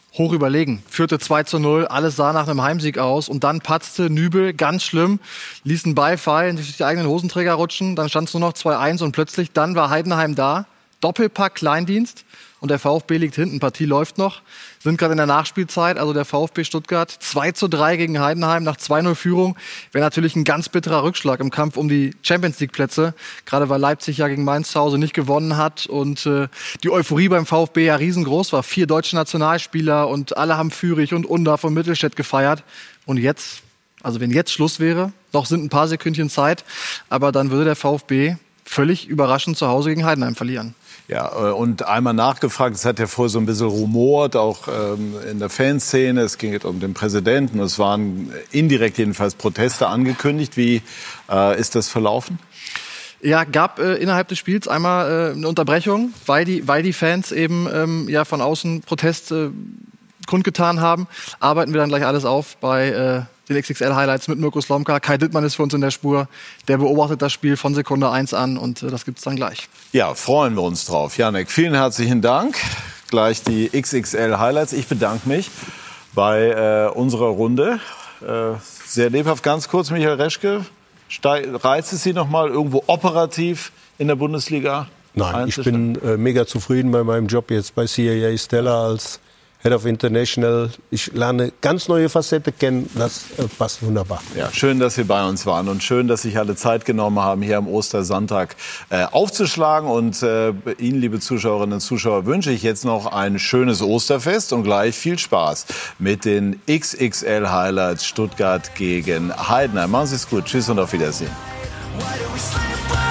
hoch überlegen. Führte 2:0, alles sah nach einem Heimsieg aus und dann patzte Nübel, ganz schlimm, ließ einen Ball fallen, durch die eigenen Hosenträger rutschen, dann stand es nur noch 2:1 und plötzlich, dann war Heidenheim da, Doppelpack, Kleindienst und der VfB liegt hinten, Partie läuft noch, sind gerade in der Nachspielzeit, also der VfB Stuttgart 2:3 gegen Heidenheim nach 2:0 Führung, wäre natürlich ein ganz bitterer Rückschlag im Kampf um die Champions-League-Plätze, gerade weil Leipzig ja gegen Mainz zu Hause nicht gewonnen hat und die Euphorie beim VfB ja riesengroß war, 4 deutsche Nationalspieler und alle haben Führig und Undav und Mittelstädt gefeiert und jetzt, also wenn jetzt Schluss wäre, noch sind ein paar Sekündchen Zeit, aber dann würde der VfB völlig überraschend zu Hause gegen Heidenheim verlieren. Ja, und einmal nachgefragt, es hat ja vorher so ein bisschen rumort, auch in der Fanszene, es ging um den Präsidenten, es waren indirekt jedenfalls Proteste angekündigt. Wie ist das verlaufen? Ja, gab innerhalb des Spiels einmal eine Unterbrechung, weil die Fans eben von außen Protest kundgetan haben. Arbeiten wir dann gleich alles auf bei den XXL-Highlights mit Mirko Slomka. Kai Dittmann ist für uns in der Spur. Der beobachtet das Spiel von Sekunde 1 an und das gibt's dann gleich. Ja, freuen wir uns drauf. Janek, vielen herzlichen Dank. Gleich die XXL-Highlights. Ich bedanke mich bei unserer Runde. Sehr lebhaft. Ganz kurz, Michael Reschke. Reizt es Sie noch mal irgendwo operativ in der Bundesliga? Nein, ich bin mega zufrieden bei meinem Job jetzt bei CAA Stella als Head of International. Ich lerne ganz neue Facetten kennen. Das passt wunderbar. Ja, schön, dass Sie bei uns waren und schön, dass sich alle Zeit genommen haben, hier am Ostersonntag aufzuschlagen. Und Ihnen, liebe Zuschauerinnen und Zuschauer, wünsche ich jetzt noch ein schönes Osterfest und gleich viel Spaß mit den XXL-Highlights Stuttgart gegen Heidenheim. Machen Sie es gut. Tschüss und auf Wiedersehen. Why do we slip?